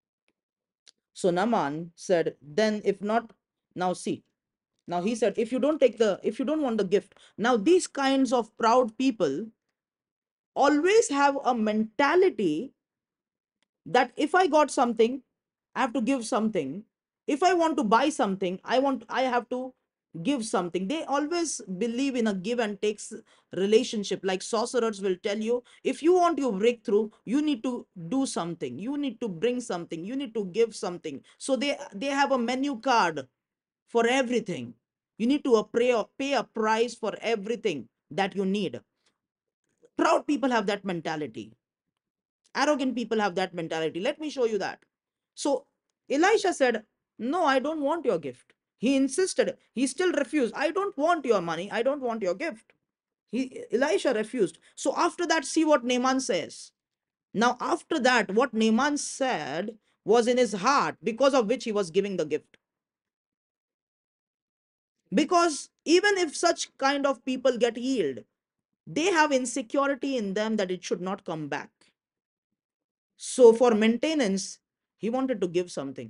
So Naaman said, Then if not, now see. Now he said, if you don't take the, if you don't want the gift, now these kinds of proud people always have a mentality that if I got something, I have to give something. If I want to buy something, I want, I have to give something. They always believe in a give and takes relationship. Like sorcerers will tell you, if you want your breakthrough, you need to do something. You need to bring something. You need to give something. So they they have a menu card for everything. You need to pay a, pay a price for everything that you need. Proud people have that mentality. Arrogant people have that mentality. Let me show you that. So Elisha said, No, I don't want your gift. He insisted. He still refused. I don't want your money. I don't want your gift. He Elisha refused. So after that, see what Naaman says. Now, after that, what Naaman said was in his heart, because of which he was giving the gift. Because even if such kind of people get healed, they have insecurity in them that it should not come back. So for maintenance, He wanted to give something.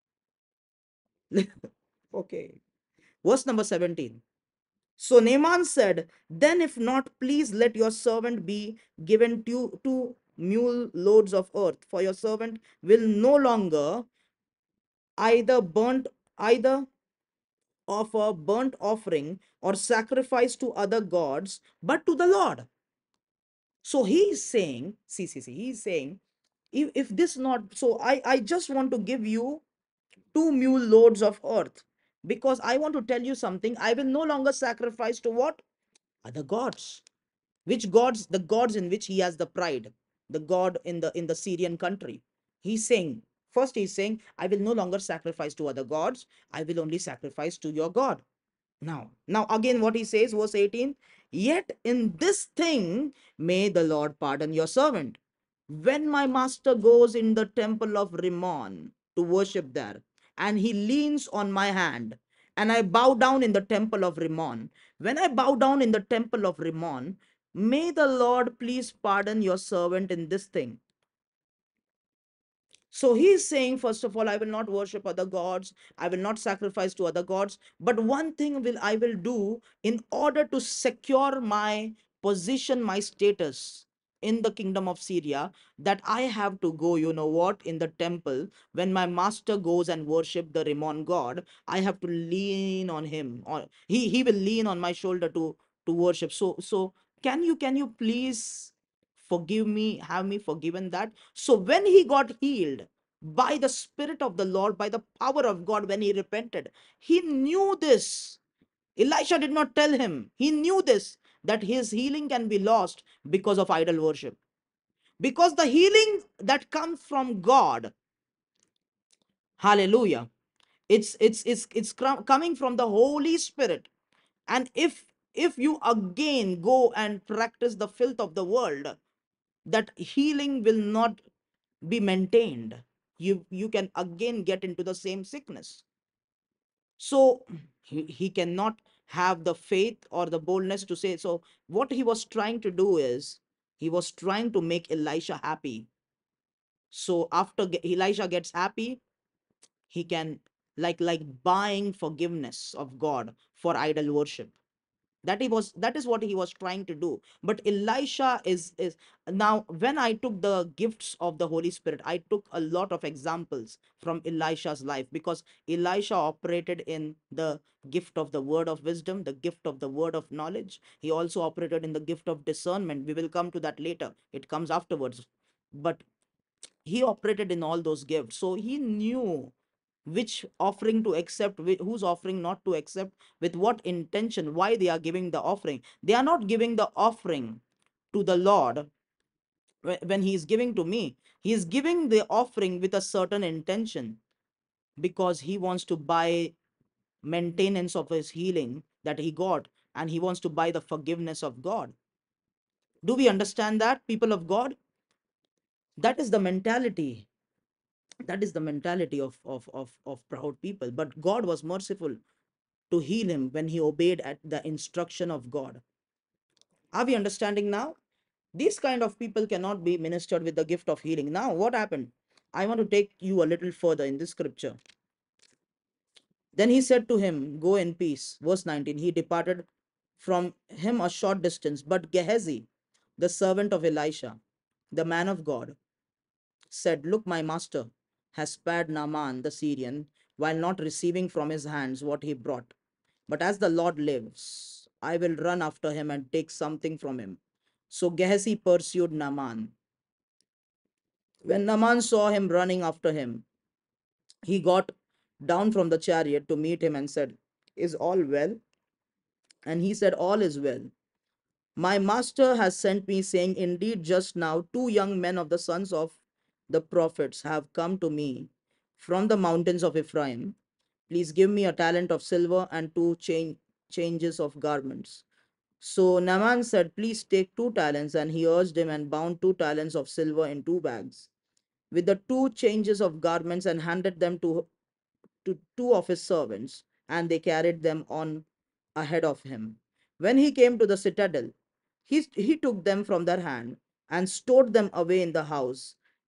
Okay. Verse number seventeen. So Naaman said, then if not, please let your servant be given two, two mule loads of earth, for your servant will no longer either burnt either offer burnt offering or sacrifice to other gods, but to the Lord. So he's saying, see, see, see, he's saying, if, if this not, so I, I just want to give you two mule loads of earth, because I want to tell you something. I will no longer sacrifice to what? Other gods. Which gods? The gods in which he has the pride, the god in the in the Syrian country. He's saying, first he's saying, I will no longer sacrifice to other gods, I will only sacrifice to your God. Now, now again, what he says, verse eighteen, yet in this thing may the Lord pardon your servant. When my master goes in the temple of Rimmon to worship there, and he leans on my hand, and I bow down in the temple of Rimmon, when I bow down in the temple of Rimmon, may the Lord please pardon your servant in this thing. So he's saying, first of all, I will not worship other gods. I will not sacrifice to other gods. But one thing will I will do in order to secure my position, my status in the kingdom of Syria, that I have to go, you know what, in the temple. When my master goes and worship the Rimmon god, I have to lean on him, or he, he will lean on my shoulder to to worship. So so can you can you please forgive me, have me forgiven that? So when he got healed by the Spirit of the Lord, by the power of God, when he repented, he knew this. Elisha did not tell him. He knew this, that his healing can be lost because of idol worship. Because the healing that comes from God, hallelujah, it's it's it's it's coming from the Holy Spirit. And if if you again go and practice the filth of the world, that healing will not be maintained. You you can again get into the same sickness. So he, he cannot have the faith or the boldness to say. So what he was trying to do is, he was trying to make Elisha happy. So after Elisha gets happy, he can, like like buying forgiveness of God for idol worship. That he was that is what he was trying to do. But Elisha is is now, when I took the gifts of the Holy Spirit, I took a lot of examples from Elisha's life, because Elisha operated in the gift of the word of wisdom, the gift of the word of knowledge. He also operated in the gift of discernment. We will come to that later, it comes afterwards. But he operated in all those gifts, so he knew which offering to accept, whose offering not to accept, with what intention, why they are giving the offering. They are not giving the offering to the Lord. When he is giving to me, he is giving the offering with a certain intention, because he wants to buy maintenance of his healing that he got, and he wants to buy the forgiveness of God. Do we understand that, people of God? That is the mentality. That is the mentality of of of, of proud people. But God was merciful to heal him when he obeyed at the instruction of God. Are we understanding now? These kind of people cannot be ministered with the gift of healing. Now, what happened? I want to take you a little further in this scripture. Then he said to him, go in peace. Verse nineteen, he departed from him a short distance. But Gehazi, the servant of Elisha, the man of God, said, look, my master has spared Naaman the Syrian, while not receiving from his hands what he brought. But as the Lord lives, I will run after him and take something from him. So Gehazi pursued Naaman. When Naaman saw him running after him, he got down from the chariot to meet him and said, is all well? And he said, all is well. My master has sent me, saying, indeed, just now two young men of the sons of the prophets have come to me from the mountains of Ephraim. Please give me a talent of silver and two change, changes of garments. So Naaman said, please take two talents. And he urged him and bound two talents of silver in two bags with the two changes of garments, and handed them to, to two of his servants. And they carried them on ahead of him. When he came to the citadel, he, he took them from their hand and stored them away in the house.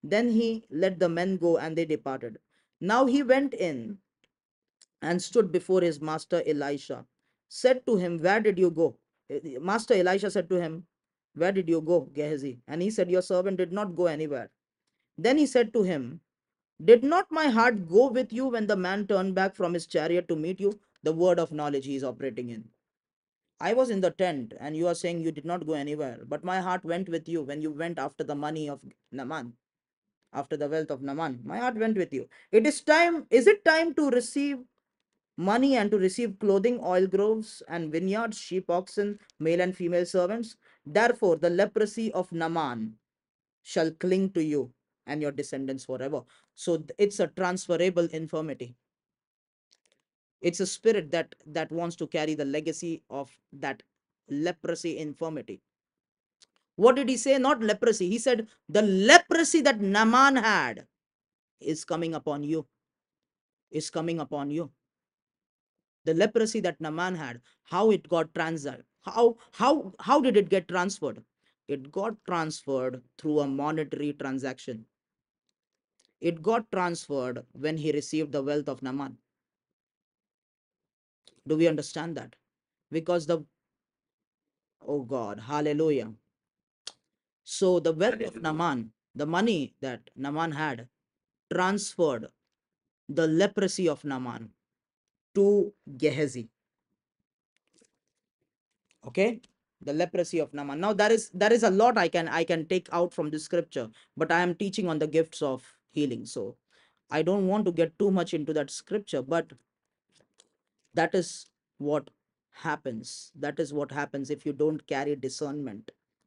Then he let the men go, and they departed. Now he went in and stood before his master Elisha, said to him, Where did you go? Eh, Master Elisha said to him, Where did you go, Gehazi? And he said, Your servant did not go anywhere. Then he said to him, Did not my heart go with you when the man turned back from his chariot to meet you? The word of knowledge he is operating in. I was in the tent, and you are saying you did not go anywhere, but my heart went with you when you went after the money of Naaman, after the wealth of Naaman. My heart went with you. It is time, is it time to receive money and to receive clothing, oil groves, and vineyards, sheep, oxen, male and female servants? Therefore, the leprosy of Naaman shall cling to you and your descendants forever. So it's a transferable infirmity. It's a spirit that that wants to carry the legacy of that leprosy infirmity. What did he say? Not leprosy. He said the leprosy that Naaman had is coming upon you. Is coming upon you. The leprosy that Naaman had, how it got transferred. How how how did it get transferred? It got transferred through a monetary transaction. It got transferred when he received the wealth of Naaman. Do we understand that? Because the, oh God, hallelujah. So the wealth of Naaman, the money that Naaman had, transferred the leprosy of Naaman to Gehazi. Okay, the leprosy of Naaman. Now there is there is a lot I can I can take out from this scripture, but I am teaching on the gifts of healing, so I don't want to get too much into that scripture. But that is what happens. That is what happens if you don't carry discernment.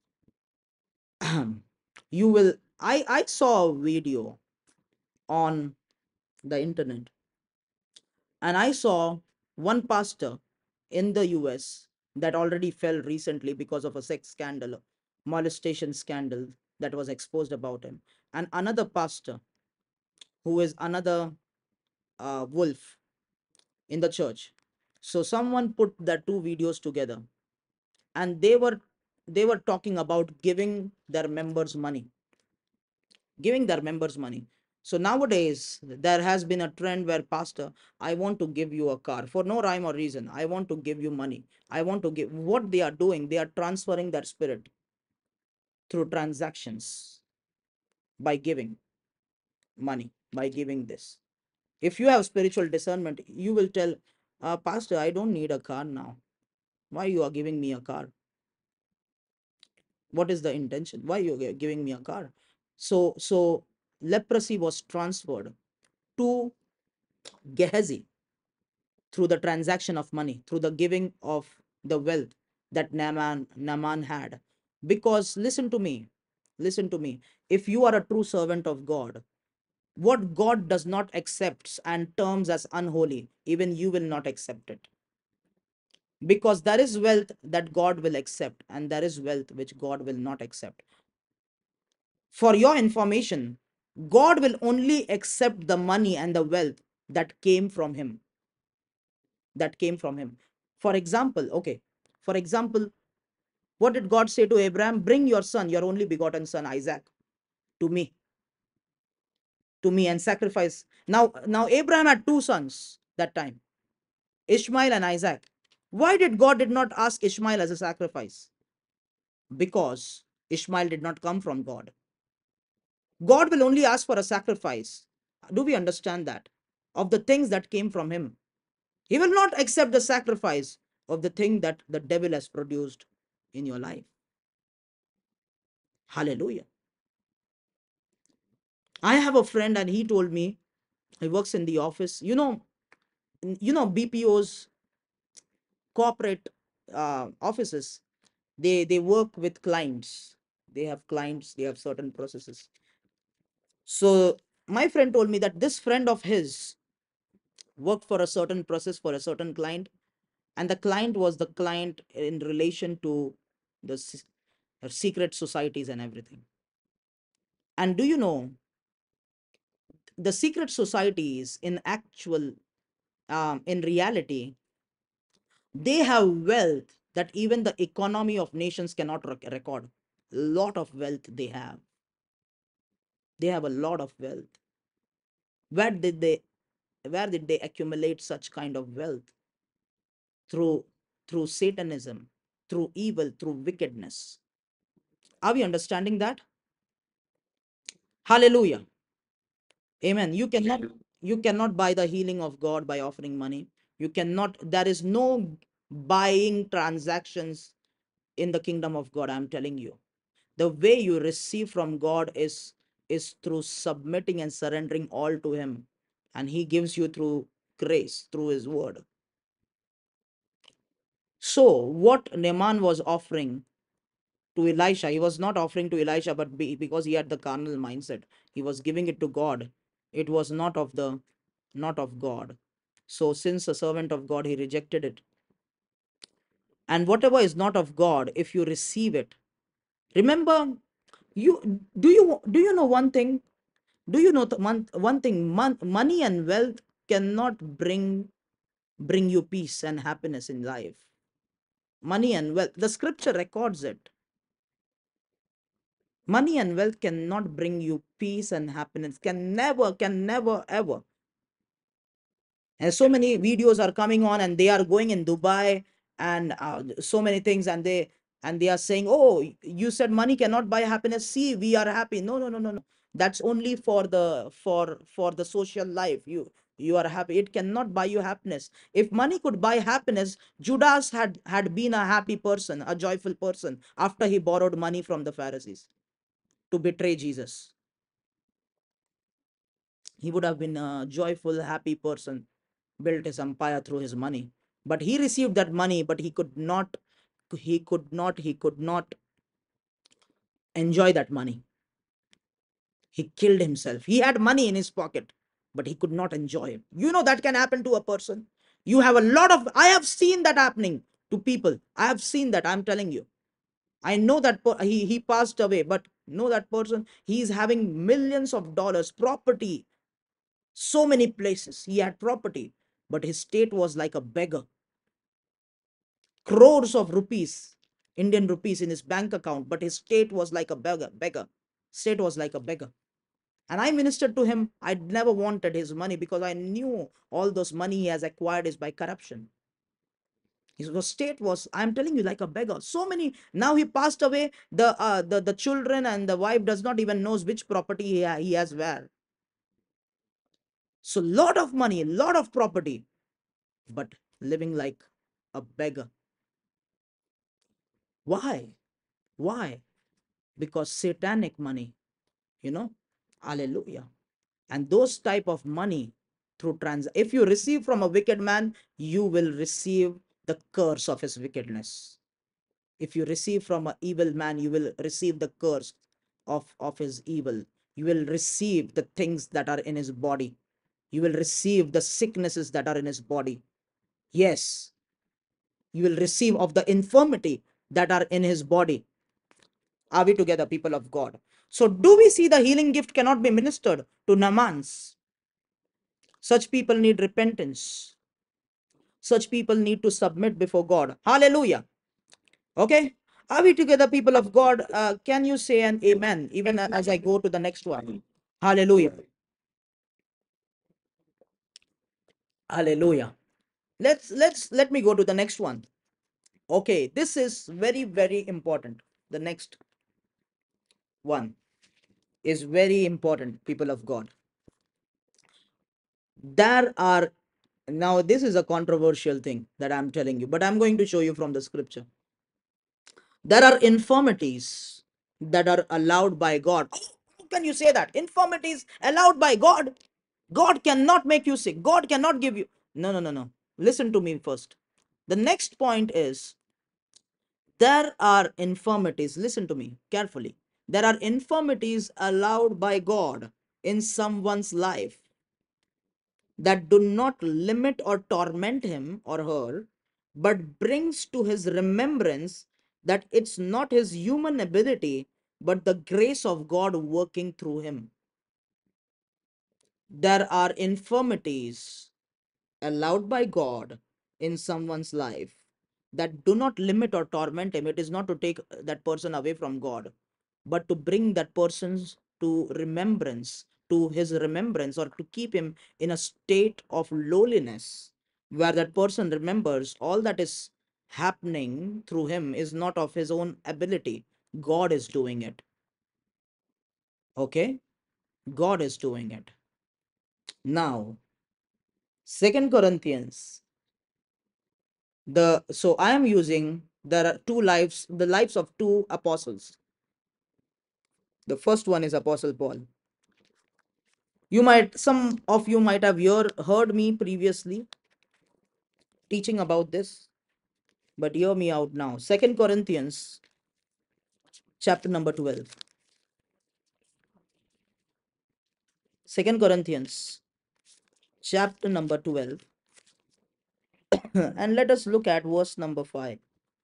You will. I I saw a video on the internet, and I saw one pastor in the U S that already fell recently because of a sex scandal, molestation scandal that was exposed about him, and another pastor who is another uh, wolf in the church. So someone put the two videos together, and they were they were talking about giving their members money, giving their members money. So nowadays there has been a trend where, pastor, I want to give you a car for no rhyme or reason. I want to give you money. I want to give. What they are doing, they are transferring that spirit through transactions by giving money, by giving this. If you have spiritual discernment, you will tell, uh, pastor, I don't need a car now. Why you are giving me a car? What is the intention? Why you are giving me a car? So so leprosy was transferred to Gehazi through the transaction of money, through the giving of the wealth that Naaman, Naaman had. Because listen to me, listen to me. If you are a true servant of God, what God does not accept and terms as unholy, even you will not accept it. Because there is wealth that God will accept, and there is wealth which God will not accept. For your information, God will only accept the money and the wealth that came from Him. That came from Him. For example, okay, for example, what did God say to Abraham? Bring your son, your only begotten son, Isaac, to me, to me, and sacrifice. Now, now Abraham had two sons that time, Ishmael and Isaac. Why did God did not ask Ishmael as a sacrifice? Because Ishmael did not come from God. God will only ask for a sacrifice. Do we understand that? Of the things that came from Him. He will not accept the sacrifice of the thing that the devil has produced in your life. Hallelujah. I have a friend, and he told me he works in the office. You know, you know, B P Os, corporate uh, offices, they they work with clients. They have clients, they have certain processes. So my friend told me that this friend of his worked for a certain process for a certain client, and the client was the client in relation to the secret societies and everything. And do you know, the secret societies in actual um, in reality, they have wealth that even the economy of nations cannot rec- record. Lot of wealth they have. They have a lot of wealth. Where did they where did they accumulate such kind of wealth? Through through Satanism, through evil, through wickedness. Are we understanding that? Hallelujah. Amen. You cannot you cannot buy the healing of God by offering money. You cannot, there is no buying transactions in the kingdom of God. I'm telling you. The way you receive from God is is through submitting and surrendering all to Him. And He gives you through grace, through His word. So what Naaman was offering to Elisha, he was not offering to Elisha, but be, because he had the carnal mindset, he was giving it to God. It was not of the not of God. So since a servant of God, he rejected it. And whatever is not of God, if you receive it, remember, you do you do you know one thing? Do you know th- one one thing? Mon- money and wealth cannot bring bring you peace and happiness in life. Money and wealth, the scripture records it. Money and wealth cannot bring you peace and happiness. Can never, can never, ever. And so many videos are coming on, and they are going in Dubai, and uh, so many things, and they and they are saying, oh, you said money cannot buy happiness, see, we are happy. No, no, no, no, no. That's only for the for for the social life. You you are happy. It cannot buy you happiness. If money could buy happiness, Judas had had been a happy person, a joyful person, after he borrowed money from the Pharisees to betray Jesus. He would have been a joyful, happy person, built his empire through his money. But he received that money, but he could not, he could not, he could not enjoy that money. He killed himself. He had money in his pocket, but he could not enjoy it. You know, that can happen to a person. You have a lot of, I have seen that happening to people. I have seen that, I'm telling you. I know that he, he passed away, but know that person, he is having millions of dollars, property, so many places. He had property, but his state was like a beggar. Crores of rupees, Indian rupees in his bank account, but his state was like a beggar. Beggar. State was like a beggar. And I ministered to him. I never wanted his money because I knew all those money he has acquired is by corruption. His state was, I'm telling you, like a beggar. So many. Now he passed away. The uh, the the children and the wife does not even knows which property he, ha- he has where. So lot of money, lot of property, but living like a beggar. Why? Why? Because satanic money, you know. Hallelujah. And those type of money through trans, if you receive from a wicked man, you will receive the curse of his wickedness. If you receive from an evil man, you will receive the curse of of his evil. You will receive the things that are in his body. You will receive the sicknesses that are in his body. Yes, you will receive of the infirmity that are in his body. Are we together, people of God? So do we see the healing gift cannot be ministered to Naamans? Such people need repentance. Such people need to submit before God. Hallelujah. Okay. Are we together, people of God? Uh, can you say an amen, even as I go to the next one? Hallelujah. Hallelujah. Let's let's let me go to the next one. Okay, this is very, very important. The next one is very important, people of God. There are, now this is a controversial thing that I'm telling you, but I'm going to show you from the scripture. There are infirmities that are allowed by God. How can you say that? Infirmities allowed by God. God cannot make you sick. God cannot give you. No, no, no, no. Listen to me first. The next point is, there are infirmities. Listen to me carefully. There are infirmities allowed by God in someone's life that do not limit or torment him or her, but brings to his remembrance that it's not his human ability, but the grace of God working through him. There are infirmities allowed by God in someone's life that do not limit or torment him. It is not to take that person away from God, but to bring that person's to remembrance, to his remembrance, or to keep him in a state of lowliness, where that person remembers all that is happening through him is not of his own ability. God is doing it. Okay? God is doing it. Now, Second Corinthians, the so I am using there are two lives, the lives of two apostles. The first one is Apostle Paul. You might, some of you might have hear, heard me previously teaching about this, but hear me out now. Second Corinthians, chapter number twelve. Second Corinthians, chapter number twelve. And let us look at verse number five.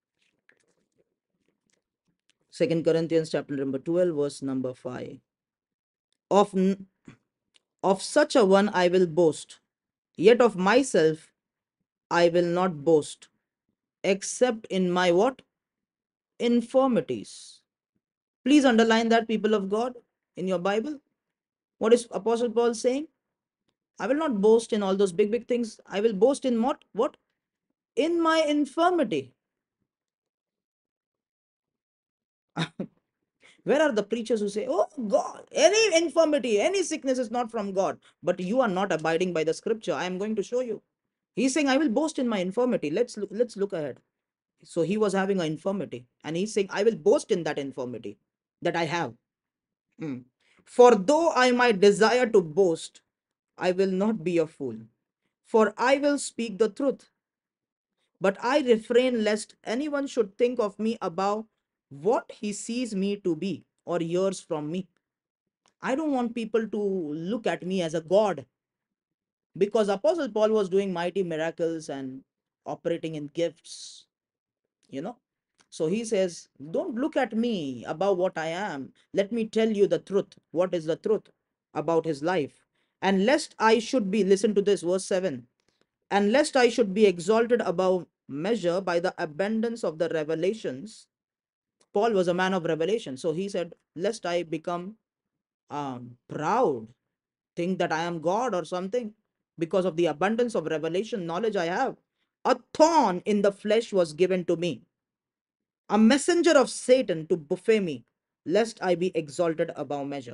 Second Corinthians, chapter number twelve, verse number five. Of, of such a one I will boast, yet of myself I will not boast, except in my what? Infirmities. Please underline that, people of God, in your Bible. What is Apostle Paul saying? I will not boast in all those big, big things. I will boast in what? What? In my infirmity. Where are the preachers who say, oh God, any infirmity, any sickness is not from God, but you are not abiding by the scripture. I am going to show you. He's saying, I will boast in my infirmity. Let's look, let's look ahead. So he was having an infirmity, and he's saying, I will boast in that infirmity that I have. Hmm. For though I might desire to boast, I will not be a fool, for I will speak the truth. But I refrain lest anyone should think of me above what he sees me to be or hears from me. I don't want people to look at me as a god, because Apostle Paul was doing mighty miracles and operating in gifts, you know. So he says, don't look at me above what I am. Let me tell you the truth. What is the truth about his life? And lest I should be, listen to this, verse seven, and lest I should be exalted above measure by the abundance of the revelations. Paul was a man of revelation. So he said, lest I become um, proud, think that I am God or something, because of the abundance of revelation knowledge I have. A thorn in the flesh was given to me, a messenger of Satan to buffet me, lest I be exalted above measure.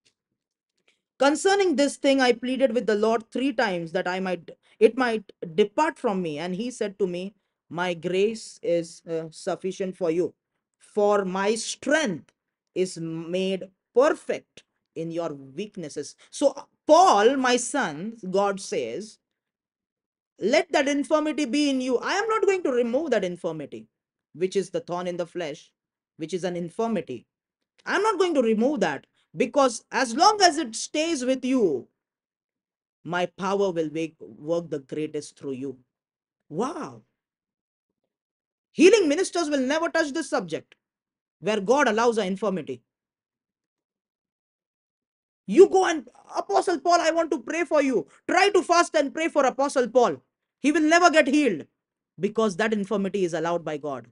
Concerning this thing, I pleaded with the Lord three times that I might, it might depart from me. And he said to me, my grace is uh, sufficient for you, for my strength is made perfect in your weaknesses. So, Paul, my son, God says, let that infirmity be in you. I am not going to remove that infirmity, which is the thorn in the flesh, which is an infirmity. I'm not going to remove that, because as long as it stays with you, my power will make, work the greatest through you. Wow. Healing ministers will never touch this subject where God allows an infirmity. You go and, Apostle Paul, I want to pray for you. Try to fast and pray for Apostle Paul. He will never get healed, because that infirmity is allowed by God.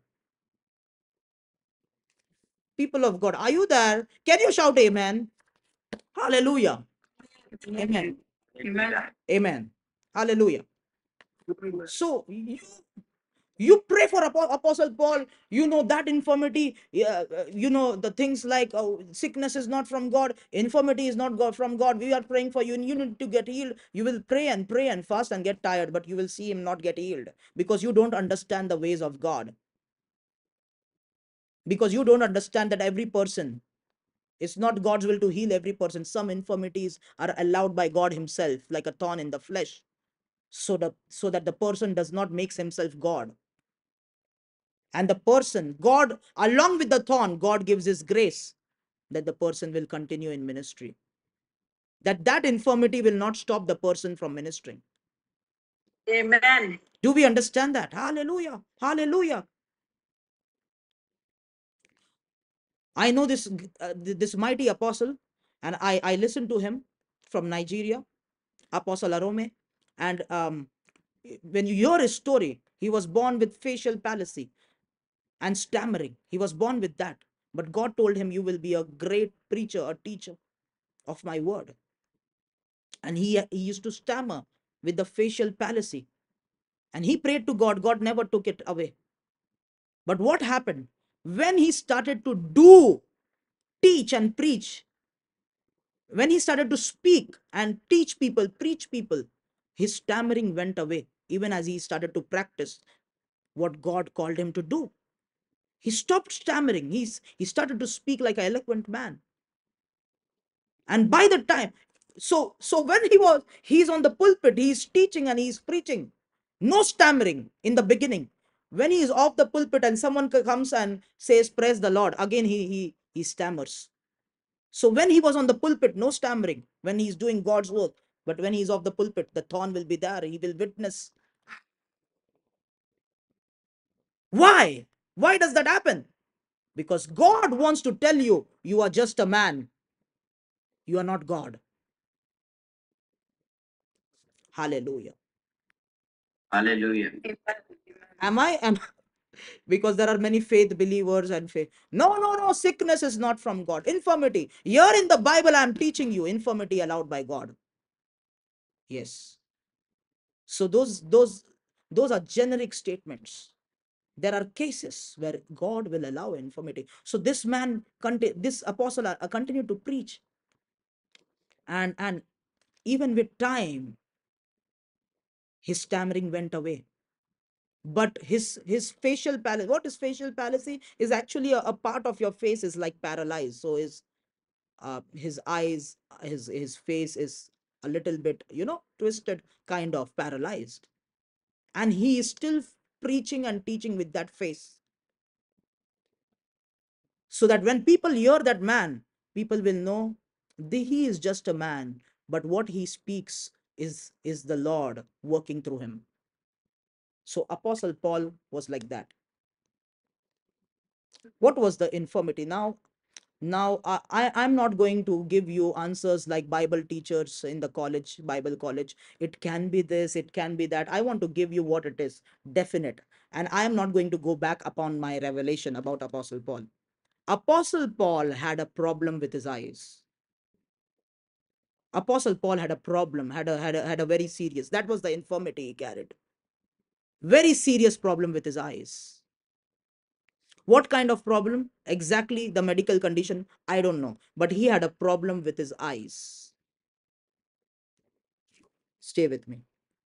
People of God, are you there? Can you shout amen? Hallelujah. Amen. Amen. Amen. Hallelujah. So you you pray for Apostle Paul, you know that infirmity, yeah, uh, you know the things like, oh, sickness is not from God, infirmity is not God, from God. We are praying for you and you need to get healed. You will pray and pray and fast and get tired, but you will see him not get healed, because you don't understand the ways of God, because you don't understand that every person, it's not God's will to heal every person. Some infirmities are allowed by God himself, like a thorn in the flesh, so that so that the person does not make himself God. And the person, God, along with the thorn, God gives his grace that the person will continue in ministry, that that infirmity will not stop the person from ministering. Amen. Do we understand that? Hallelujah. Hallelujah. I know this uh, this mighty apostle, and I I listened to him from Nigeria, Apostle Arome. And um when you hear his story, he was born with facial palsy and stammering. He was born with that, but God told him, you will be a great preacher, a teacher. of my word. And he, he used to stammer with the facial palsy. And he prayed to God. God never took it away. But what happened? When he started to do, teach and preach, when he started to speak and teach people, preach people, his stammering went away, even as he started to practice what God called him to do. He stopped stammering. He's, he started to speak like an eloquent man. And by the time, so so when he was, he's on the pulpit, he's teaching and he's preaching. No stammering in the beginning. When he is off the pulpit and someone comes and says, "Praise the Lord," again he he he stammers. So when he was on the pulpit, no stammering, when he's doing God's work. But when he's off the pulpit, the thorn will be there. He will witness. Why? Why does that happen? Because God wants to tell you, you are just a man. You are not God. Hallelujah. Hallelujah. Am I? Am because there are many faith believers and faith. No, no, no. Sickness is not from God. Infirmity. Here in the Bible, I'm teaching you infirmity allowed by God. Yes. So those those those are generic statements. There are cases where God will allow infirmity. So this man, this apostle, uh, continued to preach, and and even with time, his stammering went away. But his his facial palsy, what is facial palsy? Is actually a, a part of your face is like paralyzed. So his uh, his eyes, his his face is a little bit, you know, twisted, kind of paralyzed, and he is still preaching and teaching with that face, so that when people hear that man, people will know that he is just a man, but what he speaks is is the Lord working through him. So Apostle Paul was like that. What was the infirmity? Now, now I, I I'm not going to give you answers like Bible teachers in the college, Bible college. It can be this, it can be that. I want to give you what it is, definite. And I am not going to go back upon my revelation about Apostle Paul. Apostle Paul had a problem with his eyes. Apostle Paul had a problem, had a had a had a very serious. That was the infirmity he carried. Very serious problem with his eyes. What kind of problem? Exactly the medical condition, I don't know. But he had a problem with his eyes. Stay with me.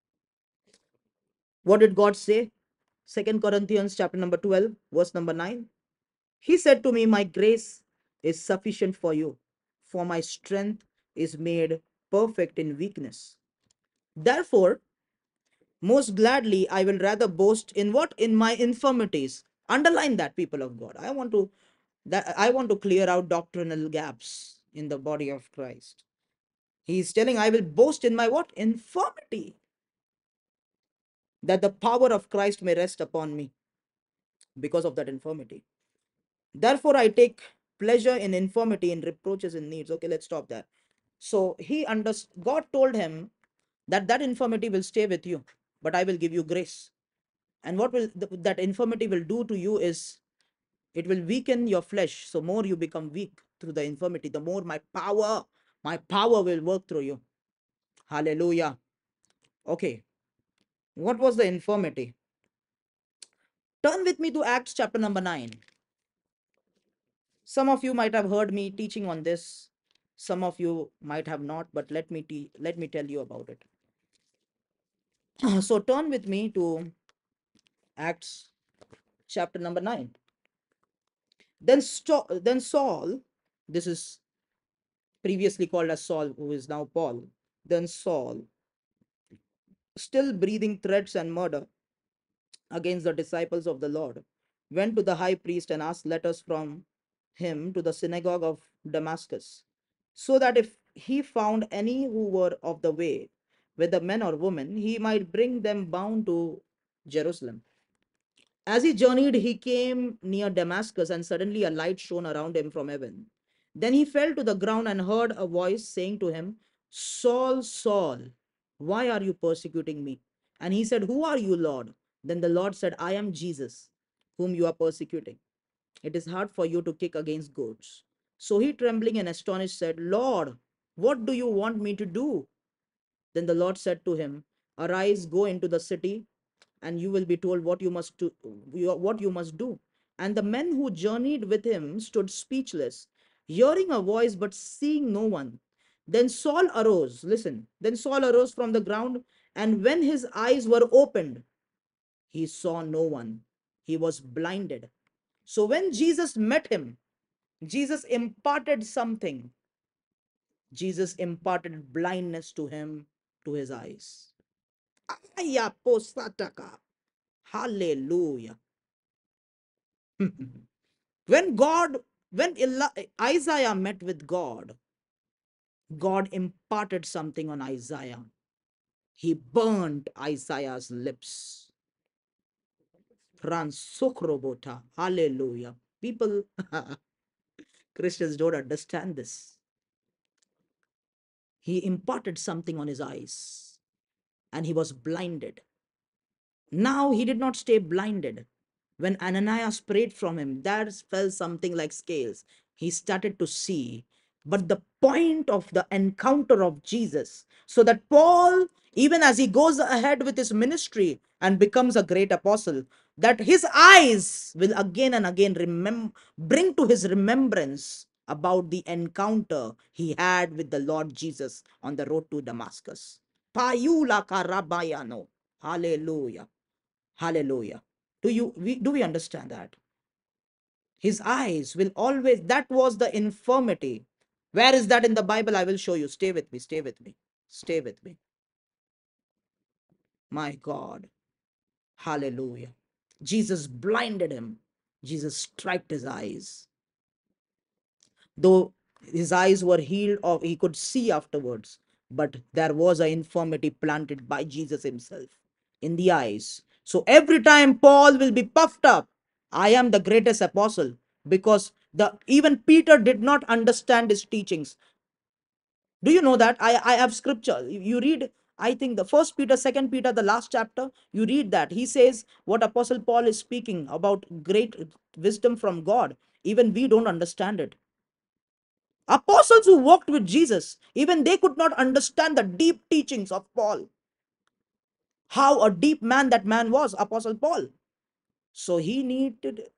What did God say? Second Corinthians chapter number twelve, verse number nine. He said to me, "My grace is sufficient for you, for my strength is made perfect in weakness. Therefore, most gladly, I will rather boast in what? In my infirmities." Underline that, people of God. I want to that I want to clear out doctrinal gaps in the body of Christ. He is telling, I will boast in my what? Infirmity, that the power of Christ may rest upon me because of that infirmity. Therefore, I take pleasure in infirmity, in reproaches, in needs. Okay, let's stop there. So he understood, God told him that that infirmity will stay with you, but I will give you grace. And what will th- that infirmity will do to you is it will weaken your flesh. So more you become weak through the infirmity, the more my power, my power will work through you. Hallelujah. Okay. What was the infirmity? Turn with me to Acts chapter number nine. Some of you might have heard me teaching on this. Some of you might have not, but let me te- let me tell you about it. So turn with me to Acts chapter number nine. Then, Sto- then Saul, this is previously called as Saul, who is now Paul. Then Saul, still breathing threats and murder against the disciples of the Lord, went to the high priest and asked letters from him to the synagogue of Damascus, so that if he found any who were of the way, whether men or women, he might bring them bound to Jerusalem. As he journeyed, he came near Damascus, and suddenly a light shone around him from heaven. Then he fell to the ground and heard a voice saying to him, "Saul, Saul, why are you persecuting me?" And he said, "Who are you, Lord?" Then the Lord said, "I am Jesus, whom you are persecuting. It is hard for you to kick against goats." So he, trembling and astonished, said, "Lord, What do you want me to do? Then the Lord said to him, arise, go into the city, and you will be told what you must do, what you must do. And the men who journeyed with him stood speechless, hearing a voice but seeing no one. Then Saul arose, listen, then Saul arose from the ground, and when his eyes were opened, he saw no one. He was blinded. So when Jesus met him, Jesus imparted something. Jesus imparted blindness to him, to his eyes. Ayaposataka. Hallelujah. when God, when Eli- Isaiah met with God, God imparted something on Isaiah. He burned Isaiah's lips. Ransokrobota. Hallelujah. People, Christians don't understand this. He imparted something on his eyes and he was blinded. Now he did not stay blinded. When Ananias prayed from him, there fell something like scales. He started to see. But the point of the encounter of Jesus, so that Paul, even as he goes ahead with his ministry and becomes a great apostle, that his eyes will again and again remember, bring to his remembrance about the encounter he had with the Lord Jesus on the road to Damascus. Payula karabayano. Hallelujah. Hallelujah. Do you we, do we understand that? His eyes will always, that was the infirmity. Where is that in the Bible? I will show you. Stay with me. Stay with me. Stay with me. My God. Hallelujah. Jesus blinded him. Jesus striped his eyes. Though his eyes were healed, or he could see afterwards, but there was an infirmity planted by Jesus himself in the eyes. So every time Paul will be puffed up, I am the greatest apostle, because the even Peter did not understand his teachings. Do you know that? I, I have scripture. You read, I think the first Peter, second Peter, the last chapter, you read that. He says what Apostle Paul is speaking about great wisdom from God. Even we don't understand it. Apostles who walked with Jesus, even they could not understand the deep teachings of Paul. How a deep man that man was, Apostle Paul. So he needed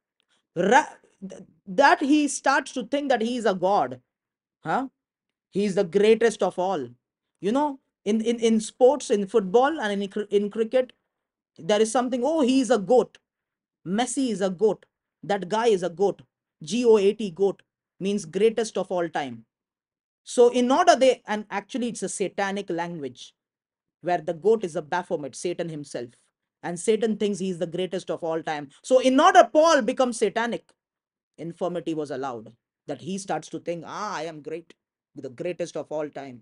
that he starts to think that he is a god. Huh? He is the greatest of all. You know, in, in, in sports, in football, and in, in cricket, there is something, oh, he is a goat. Messi is a goat. That guy is a goat. G O A T, goat, means greatest of all time. So in order they, and actually it's a satanic language where the goat is a Baphomet, Satan himself. And Satan thinks he is the greatest of all time. So in order Paul becomes satanic, infirmity was allowed. That he starts to think, ah, I am great, the greatest of all time.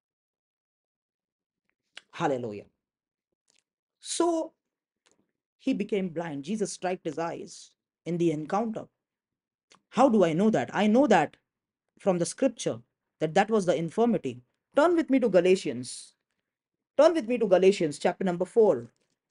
Hallelujah. So he became blind. Jesus striked his eyes in the encounter. How do I know that? I know that from the scripture, that that was the infirmity. Turn with me to Galatians. Turn with me to Galatians chapter number four.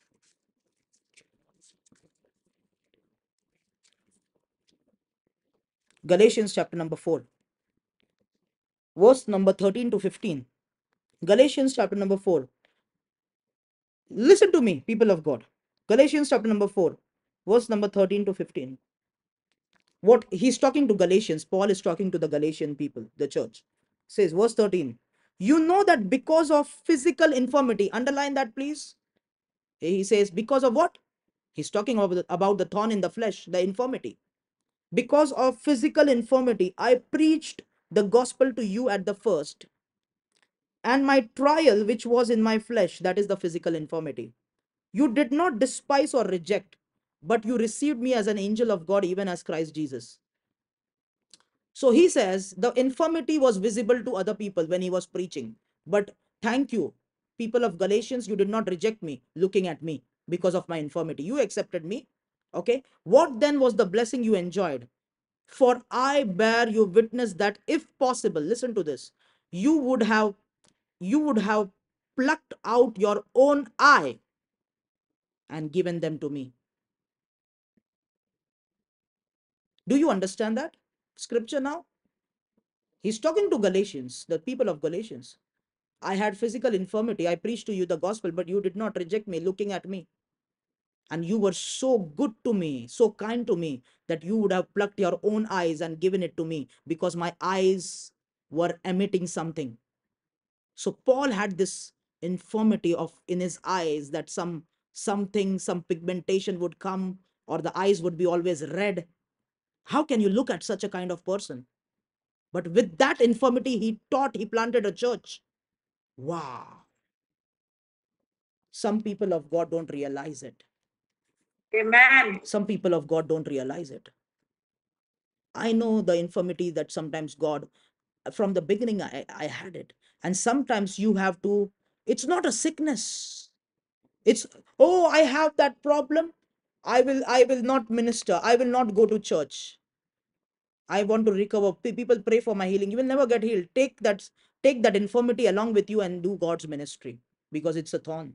Galatians chapter number four, verse number thirteen to fifteen. Galatians chapter number four. Listen to me, people of God. Galatians chapter number four, verse number thirteen to fifteen. What he's talking to Galatians, Paul is talking to the Galatian people, the church. Says, verse thirteen, you know that because of physical infirmity, underline that please. He says, because of what? He's talking about the, about the thorn in the flesh, the infirmity. Because of physical infirmity, I preached the gospel to you at the first. And my trial, which was in my flesh, that is the physical infirmity, you did not despise or reject, but you received me as an angel of God, even as Christ Jesus. So he says the infirmity was visible to other people when he was preaching. But thank you, people of Galatians, you did not reject me looking at me because of my infirmity. You accepted me. Okay. What then was the blessing you enjoyed? For I bear you witness that if possible, listen to this, you would have you would have plucked out your own eye and given them to me. Do you understand that scripture now? He's talking to Galatians, the people of Galatians. I had physical infirmity. I preached to you the gospel, but you did not reject me, looking at me. And you were so good to me, so kind to me, that you would have plucked your own eyes and given it to me because my eyes were emitting something. So Paul had this infirmity of in his eyes that some something, some pigmentation would come, or the eyes would be always red. How can you look at such a kind of person? But with that infirmity, he taught, he planted a church. Wow. Some people of God don't realize it. Amen. Some people of God don't realize it. I know the infirmity that sometimes God, from the beginning, I, I had it. And sometimes you have to, it's not a sickness. It's, oh, I have that problem. I will, I will not minister. I will not go to church. I want to recover. People pray for my healing. You will never get healed. Take that, take that infirmity along with you and do God's ministry, because it's a thorn.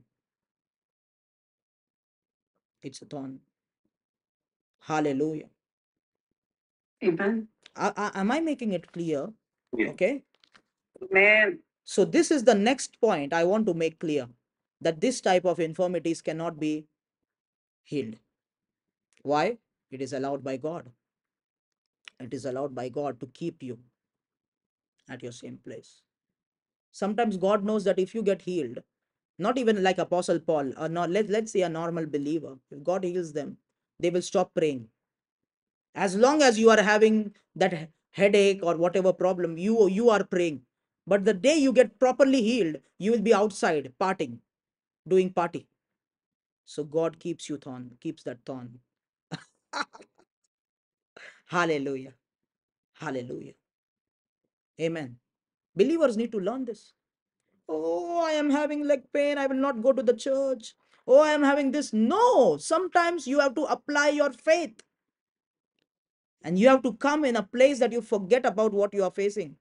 It's a thorn. Hallelujah. Amen. I, I, am I making it clear? Yeah. Okay. Amen. So this is the next point I want to make clear, that this type of infirmities cannot be healed. Why? It is allowed by God. It is allowed by God to keep you at your same place. Sometimes God knows that if you get healed, not even like Apostle Paul, or not, let, let's say a normal believer, if God heals them, they will stop praying. As long as you are having that headache or whatever problem, you, you are praying. But the day you get properly healed, you will be outside partying, doing party. So God keeps you thorn, keeps that thorn. Hallelujah. Hallelujah. Amen. Believers need to learn this. Oh, I am having leg pain. I will not go to the church. Oh, I am having this. No, sometimes you have to apply your faith. And you have to come in a place that you forget about what you are facing.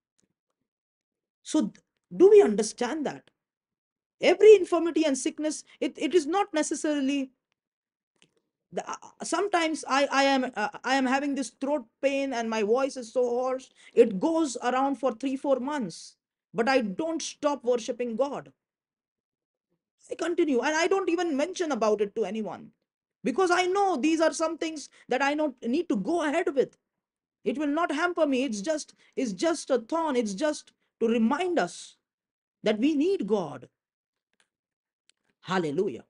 So, do we understand that? Every infirmity and sickness, it, it is not necessarily. The, uh, sometimes I, I am uh, I am having this throat pain and my voice is so hoarse. It goes around for three, four months. But I don't stop worshiping God. I continue and I don't even mention about it to anyone, because I know these are some things that I don't need to go ahead with. It will not hamper me. It's just, it's just a thorn. It's just to remind us that we need God. Hallelujah.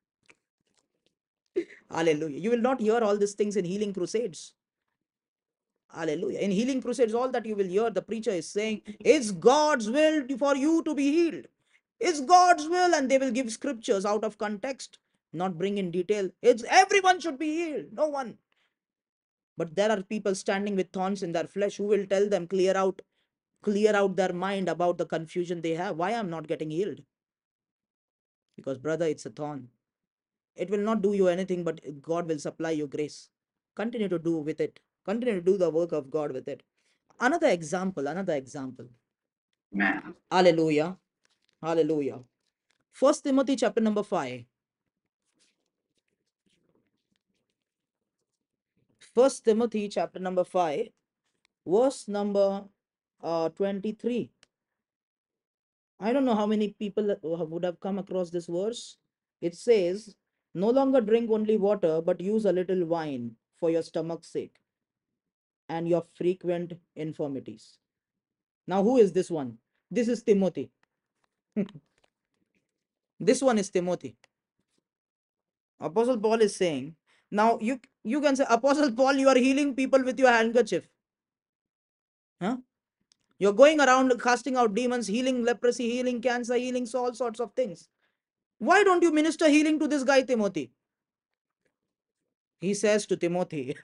Hallelujah. You will not hear all these things in healing crusades. Hallelujah. In healing crusades, all that you will hear, the preacher is saying, it's God's will for you to be healed. It's God's will, and they will give scriptures out of context, not bring in detail. It's everyone should be healed. No one. But there are people standing with thorns in their flesh who will tell them, clear out, clear out their mind about the confusion they have. Why I'm not getting healed? Because brother, it's a thorn. It will not do you anything, but God will supply you grace. Continue to do with it. Continue to do the work of God with it. Another example, another example. Man. Hallelujah. Hallelujah. First Timothy chapter number five. First Timothy chapter number five, verse number uh, twenty-three. I don't know how many people would have come across this verse. It says, no longer drink only water, but use a little wine for your stomach's sake and your frequent infirmities. Now, who is this one? This is Timothy. This one is Timothy. Apostle Paul is saying, now you you can say, Apostle Paul, you are healing people with your handkerchief. Huh? You're going around casting out demons, healing leprosy, healing cancer, healing all sorts of things. Why don't you minister healing to this guy, Timothy? He says to Timothy,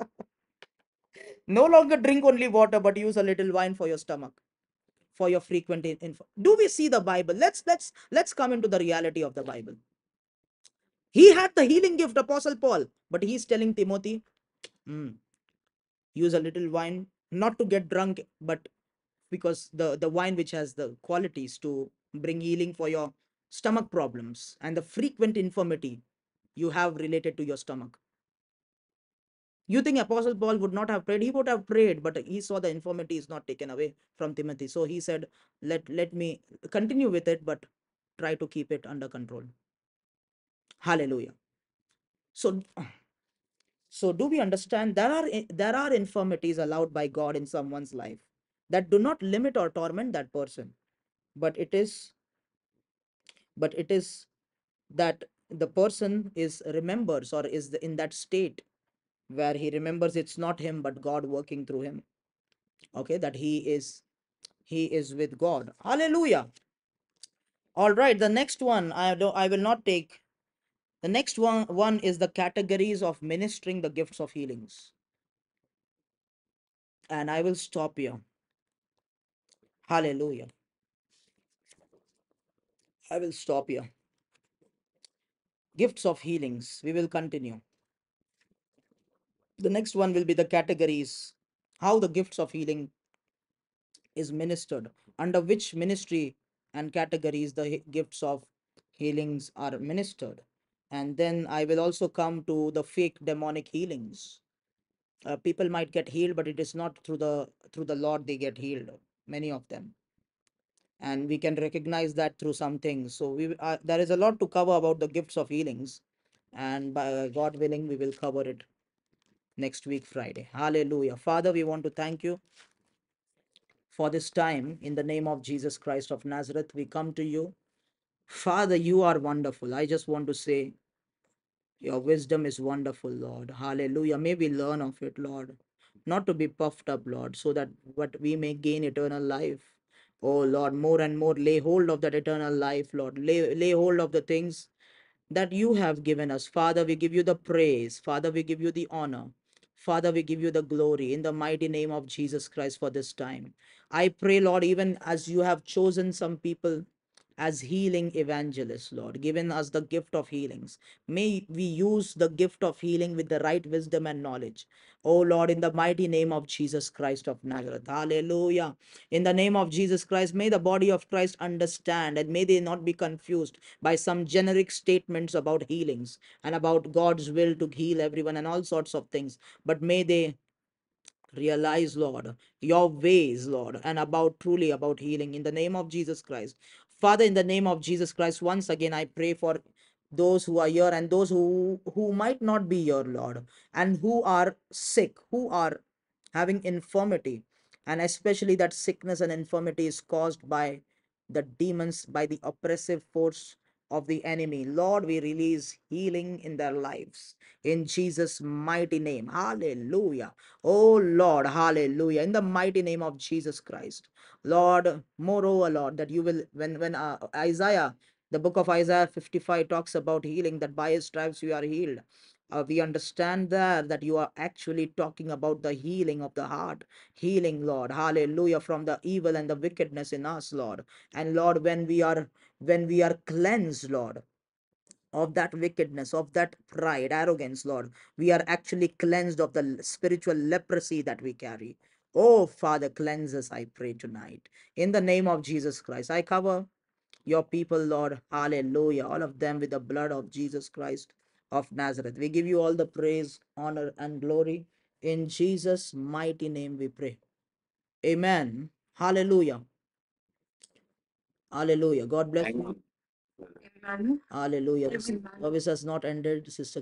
no longer drink only water, but use a little wine for your stomach, for your frequent info. Do we see the Bible? Let's let's let's come into the reality of the Bible. He had the healing gift, Apostle Paul, but he's telling Timothy, mm, use a little wine, not to get drunk, but because the the wine which has the qualities to bring healing for your stomach problems and the frequent infirmity you have related to your stomach. You think Apostle Paul would not have prayed? He would have prayed, but he saw the infirmity is not taken away from Timothy. So he said, let, let me continue with it, but try to keep it under control. Hallelujah. So, so do we understand there are there are infirmities allowed by God in someone's life that do not limit or torment that person, but it is but it is that the person is remembers or is in that state where he remembers it's not him but God working through him. Okay, that he is he is with God. Hallelujah. All right, the next one I don't I will not take. The next one one is the categories of ministering the gifts of healings. And I will stop here. Hallelujah. I will stop here. Gifts of healings. We will continue. The next one will be the categories, how the gifts of healing is ministered, under which ministry and categories the he- gifts of healings are ministered. And then I will also come to the fake demonic healings. Uh, people might get healed, but it is not through the through the Lord they get healed. Many of them, and we can recognize that through some things. So we uh, there is a lot to cover about the gifts of healings, and by God willing, we will cover it next week, Friday. Hallelujah. Father, we want to thank you for this time. In the name of Jesus Christ of Nazareth, we come to you. Father, you are wonderful. I just want to say, your wisdom is wonderful, Lord. Hallelujah. May we learn of it, Lord. Not to be puffed up, Lord, so that what we may gain eternal life. Oh, Lord, more and more lay hold of that eternal life, Lord. Lay, lay hold of the things that you have given us. Father, we give you the praise. Father, we give you the honor. Father, we give you the glory in the mighty name of Jesus Christ for this time. I pray, Lord, even as you have chosen some people as healing evangelists, Lord, given us the gift of healings. May we use the gift of healing with the right wisdom and knowledge. Oh Lord, in the mighty name of Jesus Christ of Nazareth. Hallelujah. In the name of Jesus Christ, may the body of Christ understand and may they not be confused by some generic statements about healings and about God's will to heal everyone and all sorts of things. But may they realize, Lord, your ways, Lord, and about truly about healing in the name of Jesus Christ. Father, in the name of Jesus Christ, once again I pray for those who are here and those who who might not be here, Lord, and who are sick, who are having infirmity, and especially that sickness and infirmity is caused by the demons, by the oppressive force of the enemy. Lord, we release healing in their lives in Jesus' mighty name. Hallelujah. Oh Lord, hallelujah. In the mighty name of Jesus Christ. Lord, moreover, Lord, that you will, when, when uh, Isaiah, the book of Isaiah fifty-five talks about healing, that by his stripes we are healed. Uh, we understand there that you are actually talking about the healing of the heart. Healing, Lord, hallelujah, from the evil and the wickedness in us, Lord. And Lord, when we are, when we are cleansed, Lord, of that wickedness, of that pride, arrogance, Lord. We are actually cleansed of the spiritual leprosy that we carry. Oh, Father, cleanse us, I pray tonight. In the name of Jesus Christ, I cover your people, Lord. Hallelujah. All of them with the blood of Jesus Christ of Nazareth. We give you all the praise, honor, and glory. In Jesus' mighty name we pray. Amen. Hallelujah. Hallelujah. God bless you. Hallelujah. The service has not ended, Sister